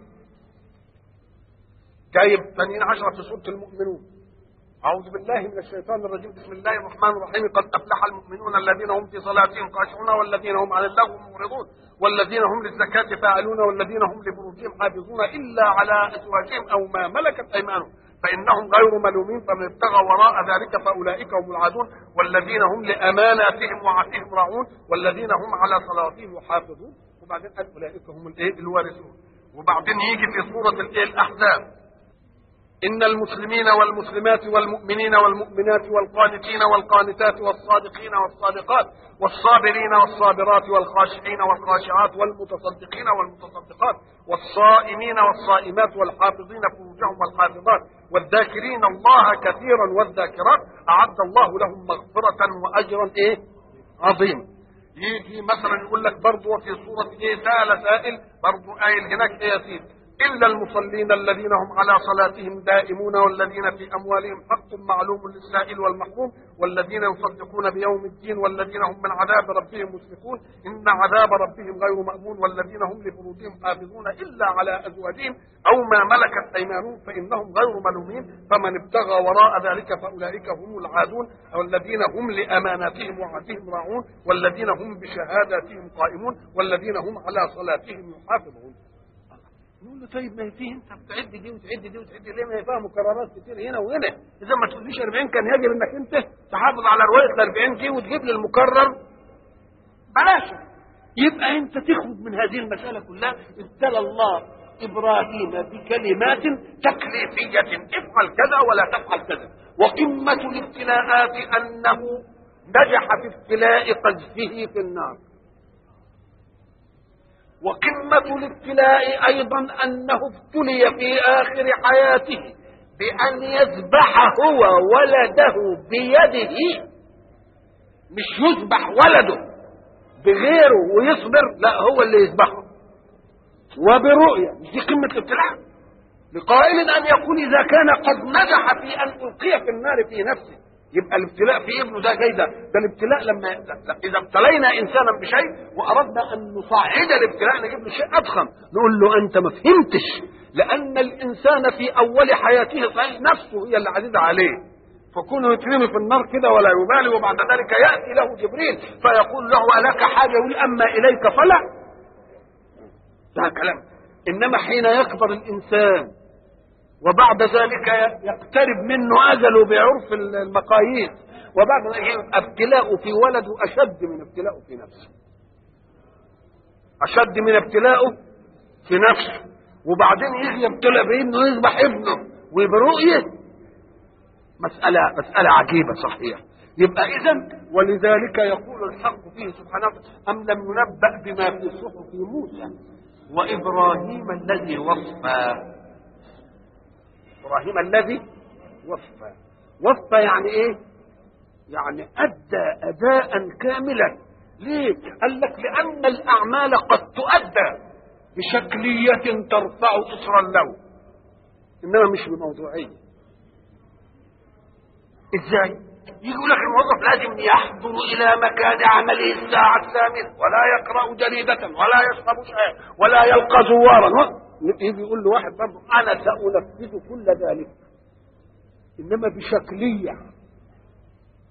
جايب ثانيين 10 في سورة المؤمنون: أعوذ بالله من الشيطان الرجيم، بسم الله الرحمن الرحيم: قد أفلح المؤمنون الذين هم في صلاتهم خاشعون والذين هم عن اللغو معرضون والذين هم للزكاة فاعلون والذين هم لفروجهم حافظون إلا على أزواجهم أو ما ملكت أيمانهم فإنهم غير ملومين فمن ابتغى وراء ذلك فأولئك هم العادون والذين هم لأماناتهم وعهدهم راعون والذين هم على صلاتهم يحافظون. وبعدين قال أولئك هم الوارثون. وبعدين يجي في سورة الأحزاب: إن المسلمين والمسلمات والمؤمنين والمؤمنات والقانتين والقانتات والصادقين والصادقات والصابرين والصابرات والخاشعين والخاشعات والمتصدقين والمتصدقات والصائمين والصائمات والحافظين فروجهم والحافظات والذاكرين الله كثيرا والذاكرات أعد الله لهم مغفرة وأجرا عظيم. يجي مثلا يقول لك برضه في سورة سأل سائل، برضه قايل هناك يا سيدي: إلا المصلين الذين هم على صلاتهم دائمون والذين في أموالهم حق معلوم للسائل والمحروم والذين يصدقون بيوم الدين والذين هم من عذاب ربهم مشفقون إن عذاب ربهم غير مأمون والذين هم لفروجهم حافظون إلا على أزواجهم أو ما ملكت أيمانهم فإنهم غير ملومين فمن ابتغى وراء ذلك فأولئك هم العادون والذين هم لأماناتهم وعهدهم راعون والذين هم بشهاداتهم قائمون والذين هم على صلاتهم يحافظون. نقول له طيب ما فيه انت بتعد دي وتعد دي وتعد ليه؟ ما فيها مكررات كتير هنا وهنا. اذا ما تقوليش 40 كان يجب انك انت تحافظ على روايه 40 دي وتجيب لي المكرر بلاش. يبقى انت تخرج من هذه المساله كلها. ابتلى الله ابراهيم بكلمات تكليفيه: افعل كذا ولا تفعل كذا. وقمه الابتلاءات انه نجح في ابتلاء قذفه في النار. وقمة الابتلاء أيضا أنه ابتلي في آخر حياته بأن يذبح هو ولده بيده، مش يذبح ولده بغيره ويصبر، لا هو اللي يذبحه وبرؤية. مش دي قمة الابتلاء؟ لقائل أن يكون إذا كان قد نجح في أن ألقي في النار في نفسه يبقى الابتلاء في ابنه ده جاي. ده الابتلاء لما اذا ابتلينا انسانا بشيء واردنا ان نصعد الابتلاء نجيب له شيء اضخم نقول له انت ما فهمتش، لان الانسان في اول حياته صحيح نفسه هي اللي عزيزه عليه، فكونه يترمي في النار كده ولا يبالي، وبعد ذلك ياتي له جبريل فيقول له الك حاجه؟ يقول اما اليك فلا. ده كلام. انما حين يكبر الانسان وبعد ذلك يقترب منه أجله بعرف المقاييس، وبعد ذلك ابتلاءه في ولده أشد من ابتلاءه في نفسه، أشد من ابتلاءه في نفسه. وبعدين يجي يبتلى بأنه يذبح ابنه وبرؤية. مسألة عجيبة صحيح. يبقى إذن ولذلك يقول الحق فيه سبحانه: أم لم ينبأ بما في صحف موسى وإبراهيم الذي وفى. إبراهيم الذي وفى يعني إيه؟ يعني أدى أداء كاملا. ليه؟ قال لك لأن الأعمال قد تؤدى بشكلية ترفع إصرا له، إنما مش بموضوعية. إزاي؟ يقول لك الموظف لازم يحضر إلى مكان عمله الساعة 8 ولا يقرأ جريدة ولا يشرب شيئا ولا يلقى زوارا. يجي يقول له واحد برضه أنا سأنفذ كل ذلك، إنما بشكلية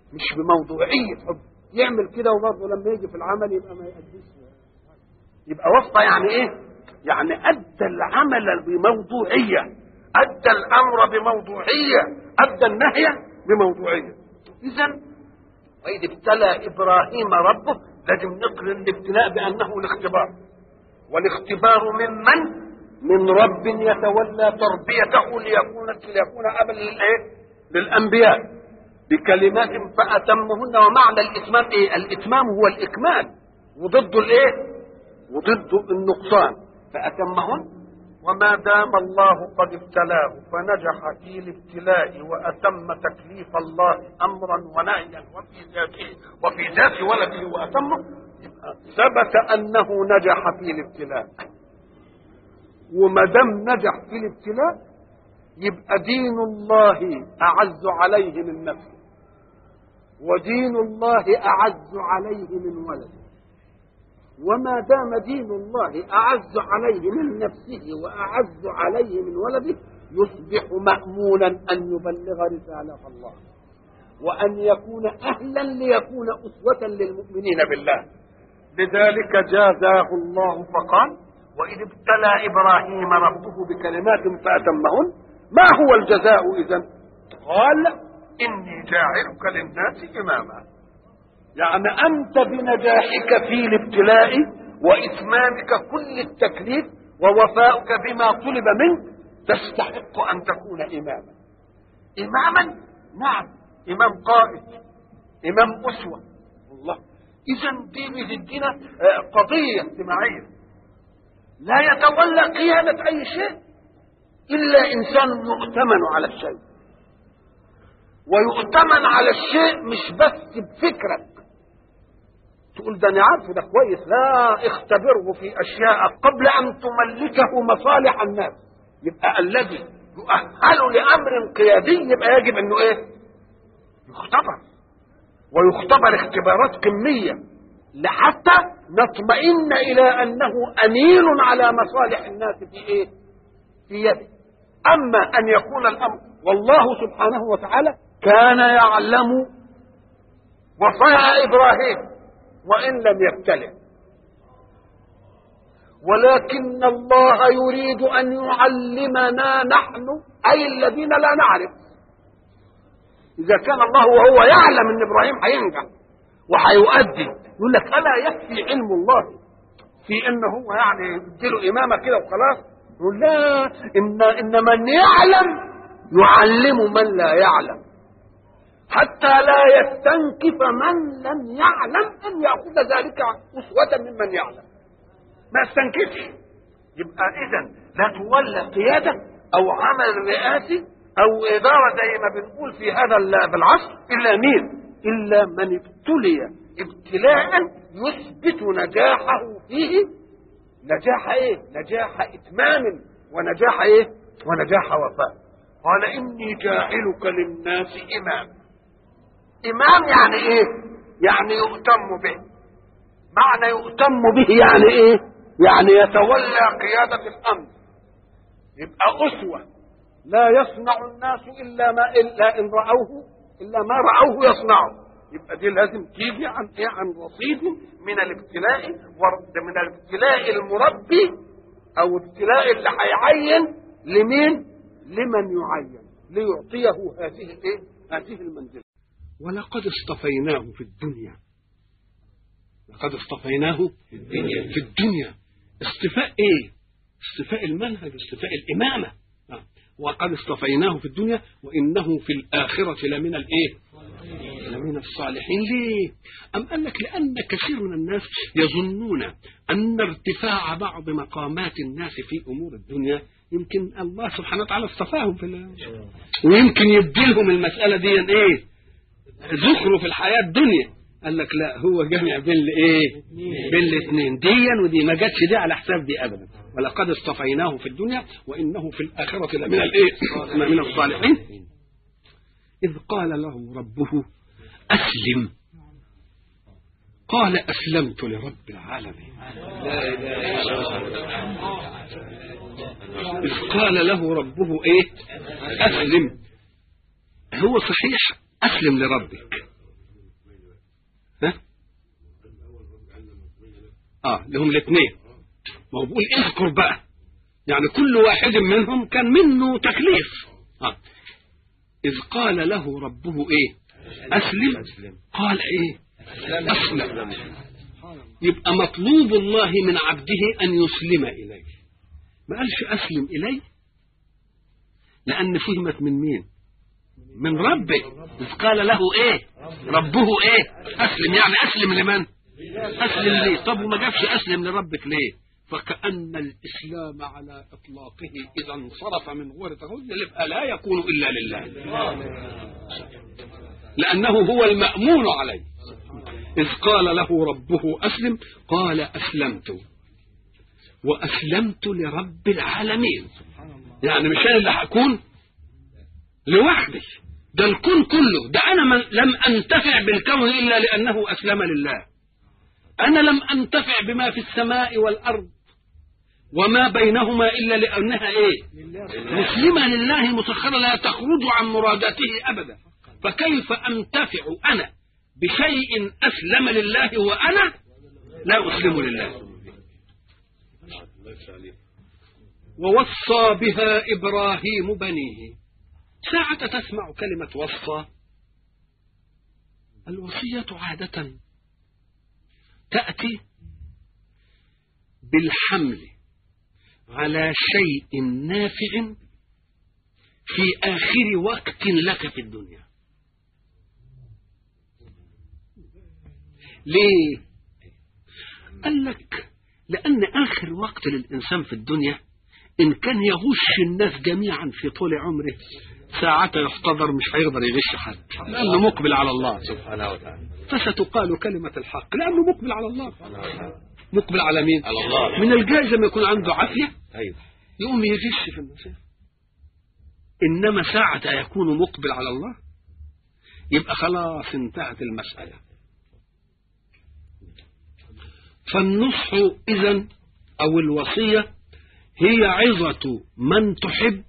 مش بموضوعية حب. يعمل كده وبرضه لما يجي في العمل يبقى ما يأديش، يبقى وسطى. يعني ايه؟ يعني ادى العمل بموضوعية، ادى الامر بموضوعية، ادى النهي بموضوعية. اذا واذ ابتلى ابراهيم ربه، لازم نقرن الابتلاء بانه الاختبار، والاختبار من رب يتولى تربيته ليكون ابا للانبياء بكلمات فاتمهن. ومعنى الاتمام ايه؟ الاتمام هو الاكمال، وضده الايه؟ وضده النقصان. فاتمهن. وما دام الله قد ابتلاه فنجح في الابتلاء واتم تكليف الله امرا ونهيا وفي ذات ولده واتمه، ثبت انه نجح في الابتلاء. وما دام نجح في الابتلاء يبقى دين الله اعز عليه من نفسه، ودين الله اعز عليه من ولده. وما دام دين الله اعز عليه من نفسه واعز عليه من ولده، يصبح مأمولا ان يبلغ رسالة الله، وان يكون اهلا ليكون اسوة للمؤمنين بالله. لذلك جازاه الله فقال: وإذ ابتلى إبراهيم ربه بكلمات فأتمهن. ما هو الجزاء إذن؟ قال: إني جاعلك للناس إماما. يعني أنت بنجاحك في الابتلاء وإتمامك كل التكليف ووفاؤك بما طلب منك تستحق أن تكون إماما. إماما؟ نعم، إمام قائد، إمام أسوة. والله إذن دي بتدينا قضية اجتماعية. لا يتولى قيادة أي شيء إلا إنسان يؤتمن على الشيء، ويؤتمن على الشيء مش بس بفكرك تقول ده أنا عارفه ده كويس، لا، اختبره في أشياء قبل أن تملكه مصالح الناس. يبقى الذي يؤهل لأمر قيادي يبقى يجب أنه إيه؟ يختبر، ويختبر اختبارات قمية لحتى نطمئن إلى أنه أمين على مصالح الناس في إيه؟ في يده. أما أن يكون الأمر والله سبحانه وتعالى كان يعلم وفاء إبراهيم وإن لم يبتلع، ولكن الله يريد أن يعلمنا نحن أي الذين لا نعرف. إذا كان الله وهو يعلم أن إبراهيم هينجح وهيؤدي، يقول لك ألا يكفي علم الله في أنه هو يعني يديله إمامة كده وخلاص؟ يقول لا، إن من يعلم يعلم من لا يعلم، حتى لا يستنكف من لم يعلم أن يأخذ ذلك أسوة ممن يعلم، ما يستنكفش. يبقى إذن لا تولى قيادة أو عمل رئاسي أو إدارة زي ما بنقول في هذا العصر إلا مين؟ إلا من ابتلي ابتلاء يثبت نجاحه فيه نجاح ايه؟ نجاح اتمام، ونجاح ايه؟ ونجاح وفاء. قال: اني جاعلك للناس اماما. امام يعني ايه؟ يعني يؤتم به. معنى يؤتم به يعني ايه؟ يعني يتولى قيادة الامر، يبقى اسوة. لا يصنع الناس الا ما رأوه يصنعه. يبقى دي لازم تيجي عن ايه؟ عن رصيد من الابتلاء، من الابتلاء المربي او ابتلاء اللي هيعين لمين؟ لمن يعين ليعطيه هذه الايه؟ هذه المنزله. ولقد اصطفيناه في الدنيا. لقد اصطفيناه في الدنيا. اصطفاء ايه؟ اصطفاء المنهج، اصطفاء الامامه. وقد اصطفيناه في الدنيا وانه في الاخره لمن الايه؟ من الصالحين. ليه؟ أم قال لك لأن كثير من الناس يظنون أن ارتفاع بعض مقامات الناس في أمور الدنيا يمكن الله سبحانه وتعالى اصطفاهم في ويمكن يبدلهم المسألة دي ايه؟ زخرف في الحياة الدنيا. قال لك لا، هو جمع بين الايه؟ بين الاثنين، ديا ودي، ما جاتش دي على حساب دي ابدا. ولقد اصطفيناه في الدنيا وانه في الاخره لمن الايه؟ من الصالحين. اذ قال له ربه اسلم، قال اسلمت لرب العالمين. اذ قال له ربه ايه؟ اسلم. هو صحيح اسلم لربك، لهم الاثنين. ما هو بيقول اذكر بقى، يعني كل واحد منهم كان منه تكليف. إذ قال له ربه إيه؟ أسلم. قال إيه؟ أسلم. يبقى مطلوب الله من عبده أن يسلم إليه، ما قالش أسلم إليه، لأن فهمت من مين؟ من ربه. إذ قال له إيه؟ ربه إيه؟ أسلم، يعني أسلم لمن؟ أسلم ليه؟ طب وما جابش أسلم لربك ليه؟ فكأن الإسلام على إطلاقه إذا انصرف من غير تغير يبقى لا يكون إلا لله، لأنه هو المأمون عليه. إذ قال له ربه أسلم قال أسلمت وأسلمت لرب العالمين. يعني مش أنا اللي هكون لوحدي، ده الكون كله، ده أنا لم أنتفع بالكون إلا لأنه أسلم لله. أنا لم أنتفع بما في السماء والأرض وما بينهما إلا لأنها إيه؟ مسلمة لله مسخرة لا تخرج عن مراداته أبدا. فكيف أنتفع أنا بشيء أسلم لله وأنا لا أسلم لله؟ ووصى بها إبراهيم بنيه. ساعة تسمع كلمة وصى، الوصية عادة تأتي بالحمل على شيء نافع في آخر وقت لك في الدنيا. ليه؟ قال لك لأن آخر وقت للإنسان في الدنيا إن كان يغش الناس جميعا في طول عمره، ساعة يحتضر مش هيقدر يغش حد، لأنه مقبل على الله سبحانه وتعالى. فستقال كلمة الحق لأنه مقبل على الله. مقبل على مين؟ على الله. من الجائز ما يكون عنده عافية يقوم يغش في الناس، إنما ساعة يكون مقبل على الله يبقى خلاص انتهت المسألة. فالنصح إذن أو الوصية هي عظة من تحب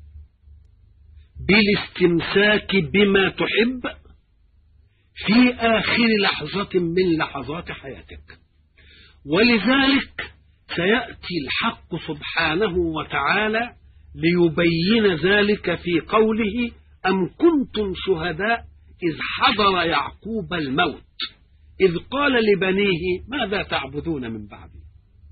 بالاستمساك بما تحب في آخر لحظة من لحظات حياتك. ولذلك سيأتي الحق سبحانه وتعالى ليبين ذلك في قوله أم كنتم شهداء إذ حضر يعقوب الموت إذ قال لبنيه ماذا تعبدون من بعدي.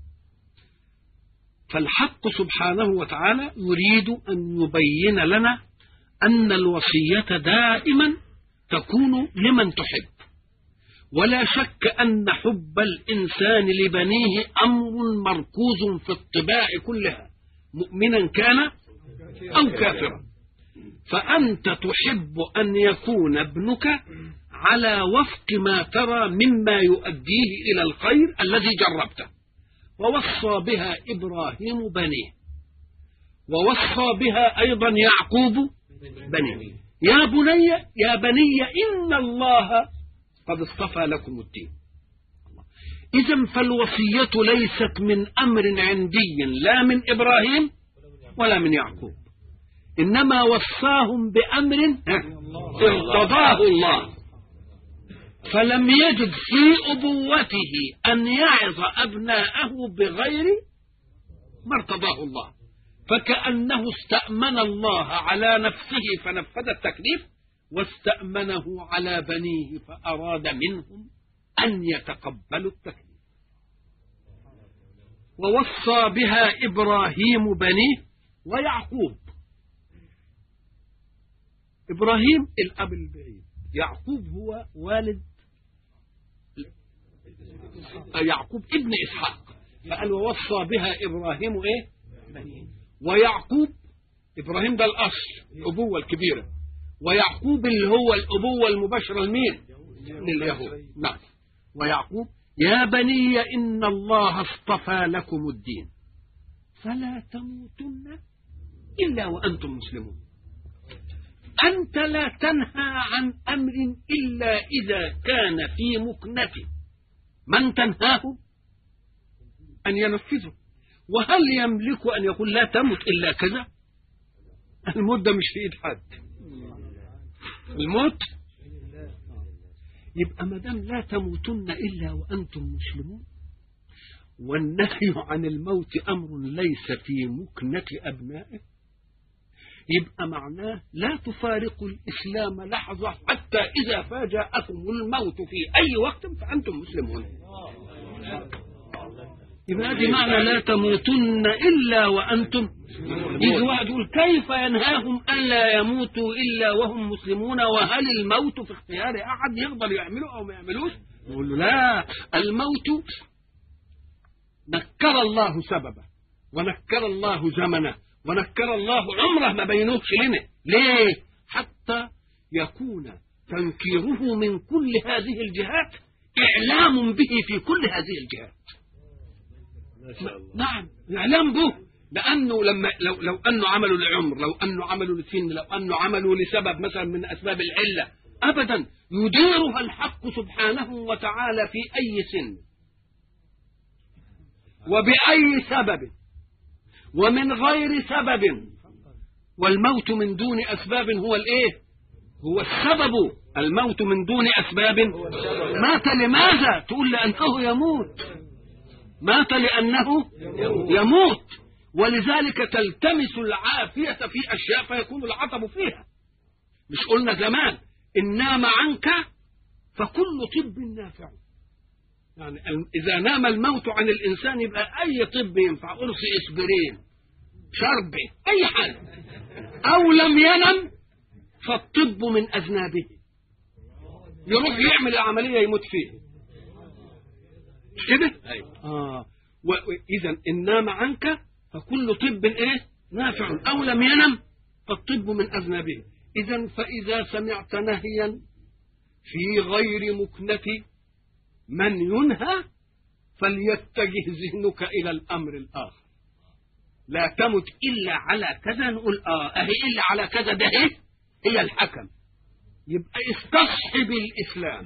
فالحق سبحانه وتعالى يريد أن يبين لنا أن الوصية دائما تكون لمن تحب، ولا شك أن حب الإنسان لبنيه أمر مركوز في الطباع كلها، مؤمنا كان أو كافرا. فأنت تحب أن يكون ابنك على وفق ما ترى مما يؤديه إلى الخير الذي جربته. ووصى بها إبراهيم بنيه، ووصى بها أيضا يعقوب بنيه. يا بني إن الله قد اصطفى لكم الدين. إذن فالوصية ليست من أمر عندي لا من إبراهيم ولا من يعقوب، إنما وصاهم بأمر ارتضاه الله، فلم يجد في أبوته أن يعظ أبناءه بغير ما ارتضاه الله، فكأنه استأمن الله على نفسه فنفذ التكليف، واستأمنه على بنيه فأراد منهم أن يتقبلوا التكليف. ووصى بها إبراهيم بنيه ويعقوب. إبراهيم الأب البعيد، يعقوب هو والد يعقوب ابن إسحاق، فقال ووصى بها إبراهيم إيه؟ بنيه. ويعقوب إبراهيم ده الأصل الأبوة الكبيرة، ويعقوب اللي هو الأبوة المباشرة لمين؟ لليهود. نعم. ويعقوب يا بني إن الله اصطفى لكم الدين فلا تموتن إلا وأنتم مسلمون. أنت لا تنهى عن أمر إلا إذا كان في مكنته من تنهاه أن ينفذه. وهل يملك أن يقول لا تمت إلا كذا؟ الموت ده مش في إيد حد. الموت يبقى ما دام لا تموتن إلا وأنتم مسلمون، والنهي عن الموت أمر ليس في مكنة أبنائه، يبقى معناه لا تفارقوا الإسلام لحظة حتى إذا فاجأكم الموت في أي وقت فأنتم مسلمون. يبقى هذه معنى لا تموتن إلا وأنتم. يجي واحد يقول كيف ينهاهم ألا يموتوا إلا وهم مسلمون، وهل الموت في اختيار أحد يقدر يعمله أو ما يعملوش؟ نقول له لا، الموت نكر الله سببه ونكر الله زمنه ونكر الله عمره ما بينوش لنا. ليه؟ حتى يكون تنكيره من كل هذه الجهات إعلام به في كل هذه الجهات. نعم، إعلام به، لأنه لو أنه عملوا لعمر، لو أنه عملوا لسن، لو أنه عملوا لسبب مثلا من أسباب العلة، أبدا يديرها الحق سبحانه وتعالى في أي سن وبأي سبب ومن غير سبب، والموت من دون أسباب هو الإيه؟ هو السبب. الموت من دون أسباب. مات لماذا؟ تقول لأنه يموت، مات لأنه يموت، ولذلك تلتمس العافية في أشياء فيكون العطب فيها. مش قلنا زمان إن نام عنك فكل طب نافع، يعني إذا نام الموت عن الإنسان يبقى أي طب ينفع، قرص إسبرين، شربة، أي حاجة. أو لم ينم فالطب من أذنابه، يروح يعمل العملية يموت فيه، مش كده؟ وإذا إن نام عنك فكل طب إيه؟ نافع، أو لم ينم فالطب من أذنابه. إذا فإذا سمعت نهيا في غير مكنة من ينهى فليتجه ذهنك إلى الأمر الآخر. لا تمت إلا على كذا، نقول أهي إلا على كذا، ده هي الحكم. يبقى استصحب الإسلام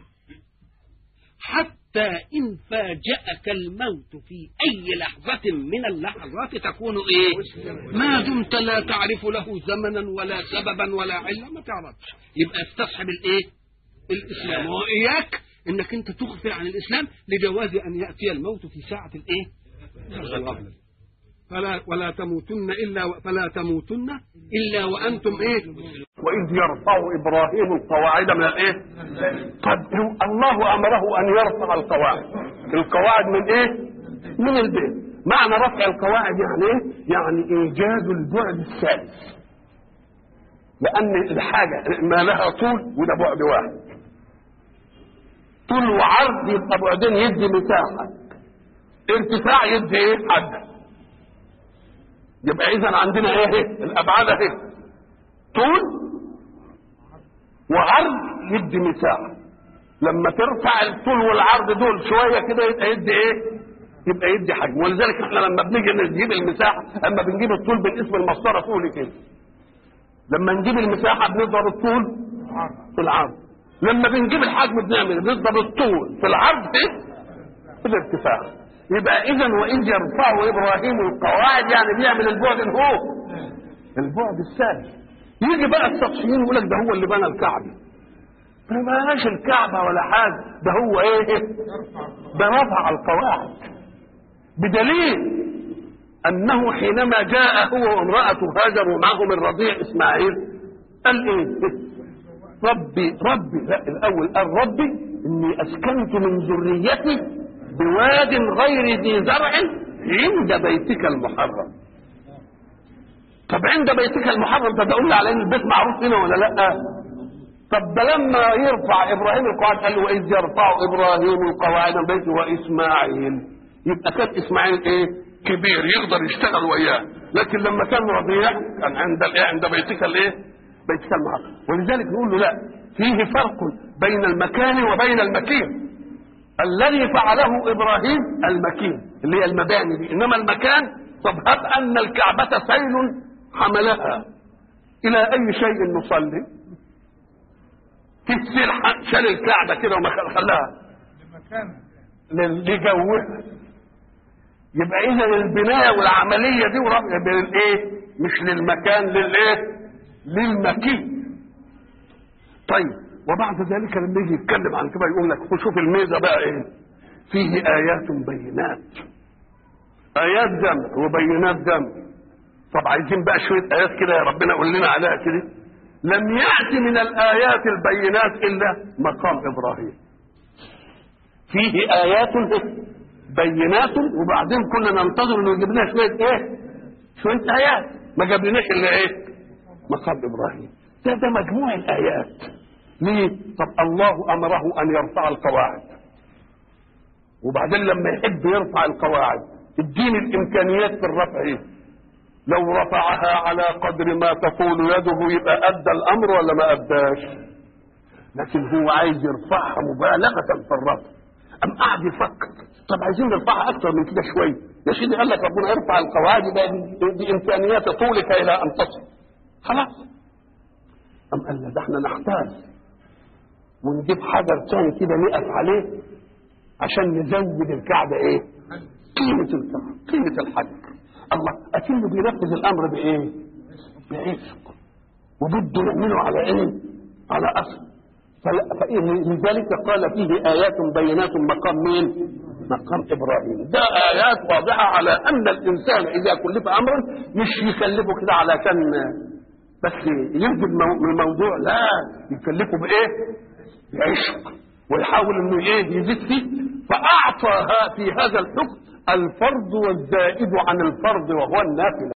حتى إن فاجأك الموت في أي لحظة من اللحظات تكون إيه؟ ما دمت لا تعرف له زمنا ولا سببا ولا علة، ما تعرفش. يبقى استصحب الإيه؟ الإسلام. وإياك إنك أنت تغفل عن الإسلام لجواز أن يأتي الموت في ساعة الإيه؟ فلا تموتن إلا وأنتم إيه؟ وإذ يرفع إبراهيم القواعد من الإيه؟ طب الله أمره أن يرفع القواعد من إيه؟ من البيت. معنى رفع القواعد يعني إيه؟ يعني إيجاد البعد الثالث، لأن الحاجة ما لها طول وده بعد واحد، طول وعرض يبقى بعدين يدي مساحة، ارتفاع يدي إيه؟ حد. يبقى إذا عندنا إيه؟ الأبعاد إيه؟ طول وعرض يدي مساحة. لما ترفع الطول والعرض دول شوية كده يبقى يدي إيه؟ يبقى يدي حجم. ولذلك احنا لما بنيجي نجيب المساحة، اما بنجيب الطول بالاسم المسطرة طولي كده، لما نجيب المساحة بنضرب الطول في العرض، لما بنجيب الحجم بنضرب الطول في العرض في الارتفاع. يبقى إذا وإذ يرفع إبراهيم القواعد يعني بيعمل البعد هو البعد الثالث. يجي بقى التفصيلين يقول لك ده هو اللي بنى الكعبة، ما بناش الكعبة ولا حاجة، ده هو إيه؟ ده رفع القواعد، بدليل أنه حينما جاء هو وامرأته هاجر ومعهم الرضيع إسماعيل قال إيه؟ ربي لا الأول قال ربي إني أسكنت من ذريتي بواد غير ذي زرع عند بيتك المحرم. طب عند بيتك المحرم تدل على ان البيت معروف هنا ولا لا؟ طب لما يرفع ابراهيم القواعد قال له واذ يرفع ابراهيم القواعد من بيته واسماعيل، يبقى كان اسماعيل ايه؟ كبير يقدر يشتغل وياه، لكن لما كان رضيع كان عند بيتك الايه؟ بيتك المحرم. ولذلك نقول له لا، فيه فرق بين المكان وبين المكين. الذي فعله إبراهيم المكين اللي هي المباني دي، إنما المكان طب هب أن الكعبة سيل حملها إلى أي شيء نصلي، في السيل شال الكعبة كده وما خلاها لجوها. يبقى إذا البناية والعملية دي للإيه؟ مش للمكان، للإيه؟ للمكين. طيب وبعد ذلك لما يجي يتكلم عن كده يقول لك شوف الميزه بقى ايه؟ فيه ايات بينات. ايات جمع وبينات جمع. طب عايزين بقى شويه ايات كده يا ربنا يقول لنا عليها كده. لم يأتي من الآيات البينات إلا مقام إبراهيم. فيه آيات بينات، وبعدين كنا ننتظر إنه يجيب لنا شوية إيه؟ شوية آيات، ما جابلناش إلا إيه؟ مقام إبراهيم. ده مجموع الآيات. ليه؟ طب الله أمره أن يرفع القواعد، وبعدين لما يحب يرفع القواعد اديني الإمكانيات في الرفع إيه؟ لو رفعها على قدر ما تقول يده يبقى أدى الأمر ولا ما أداش؟ لكن هو عايز يرفعها مبالغة في الرفع. أم قاعد يفكر طب عايزين نرفعها أكثر من كده شوية. يا سيدي قال لك ربنا يرفع القواعد بإمكانيات طولك إلى أن تصل. خلاص. أم قال ده احنا نحتاج ونجيب حجر ثاني كده نقف عليه عشان نزود الكعبة إيه؟ قيمة الكعبة، قيمة الحجر. الله أكنه بينفذ الأمر بإيه؟ بعشق، وبده يعمله على إيه؟ على أصل. لذلك قال فيه آيات بينات مقام مين؟ مقام إبراهيم. ده آيات واضحة على أن الإنسان إذا كلف أمرا مش يكلفه كده على كان بس ينزل من الموضوع، لا يكلفه بإيه؟ بعشق، ويحاول إنه إيه؟ يزيد فيه. فأعطى في هذا الحكم الفرض والزائد عن الفرض وهو النافلة.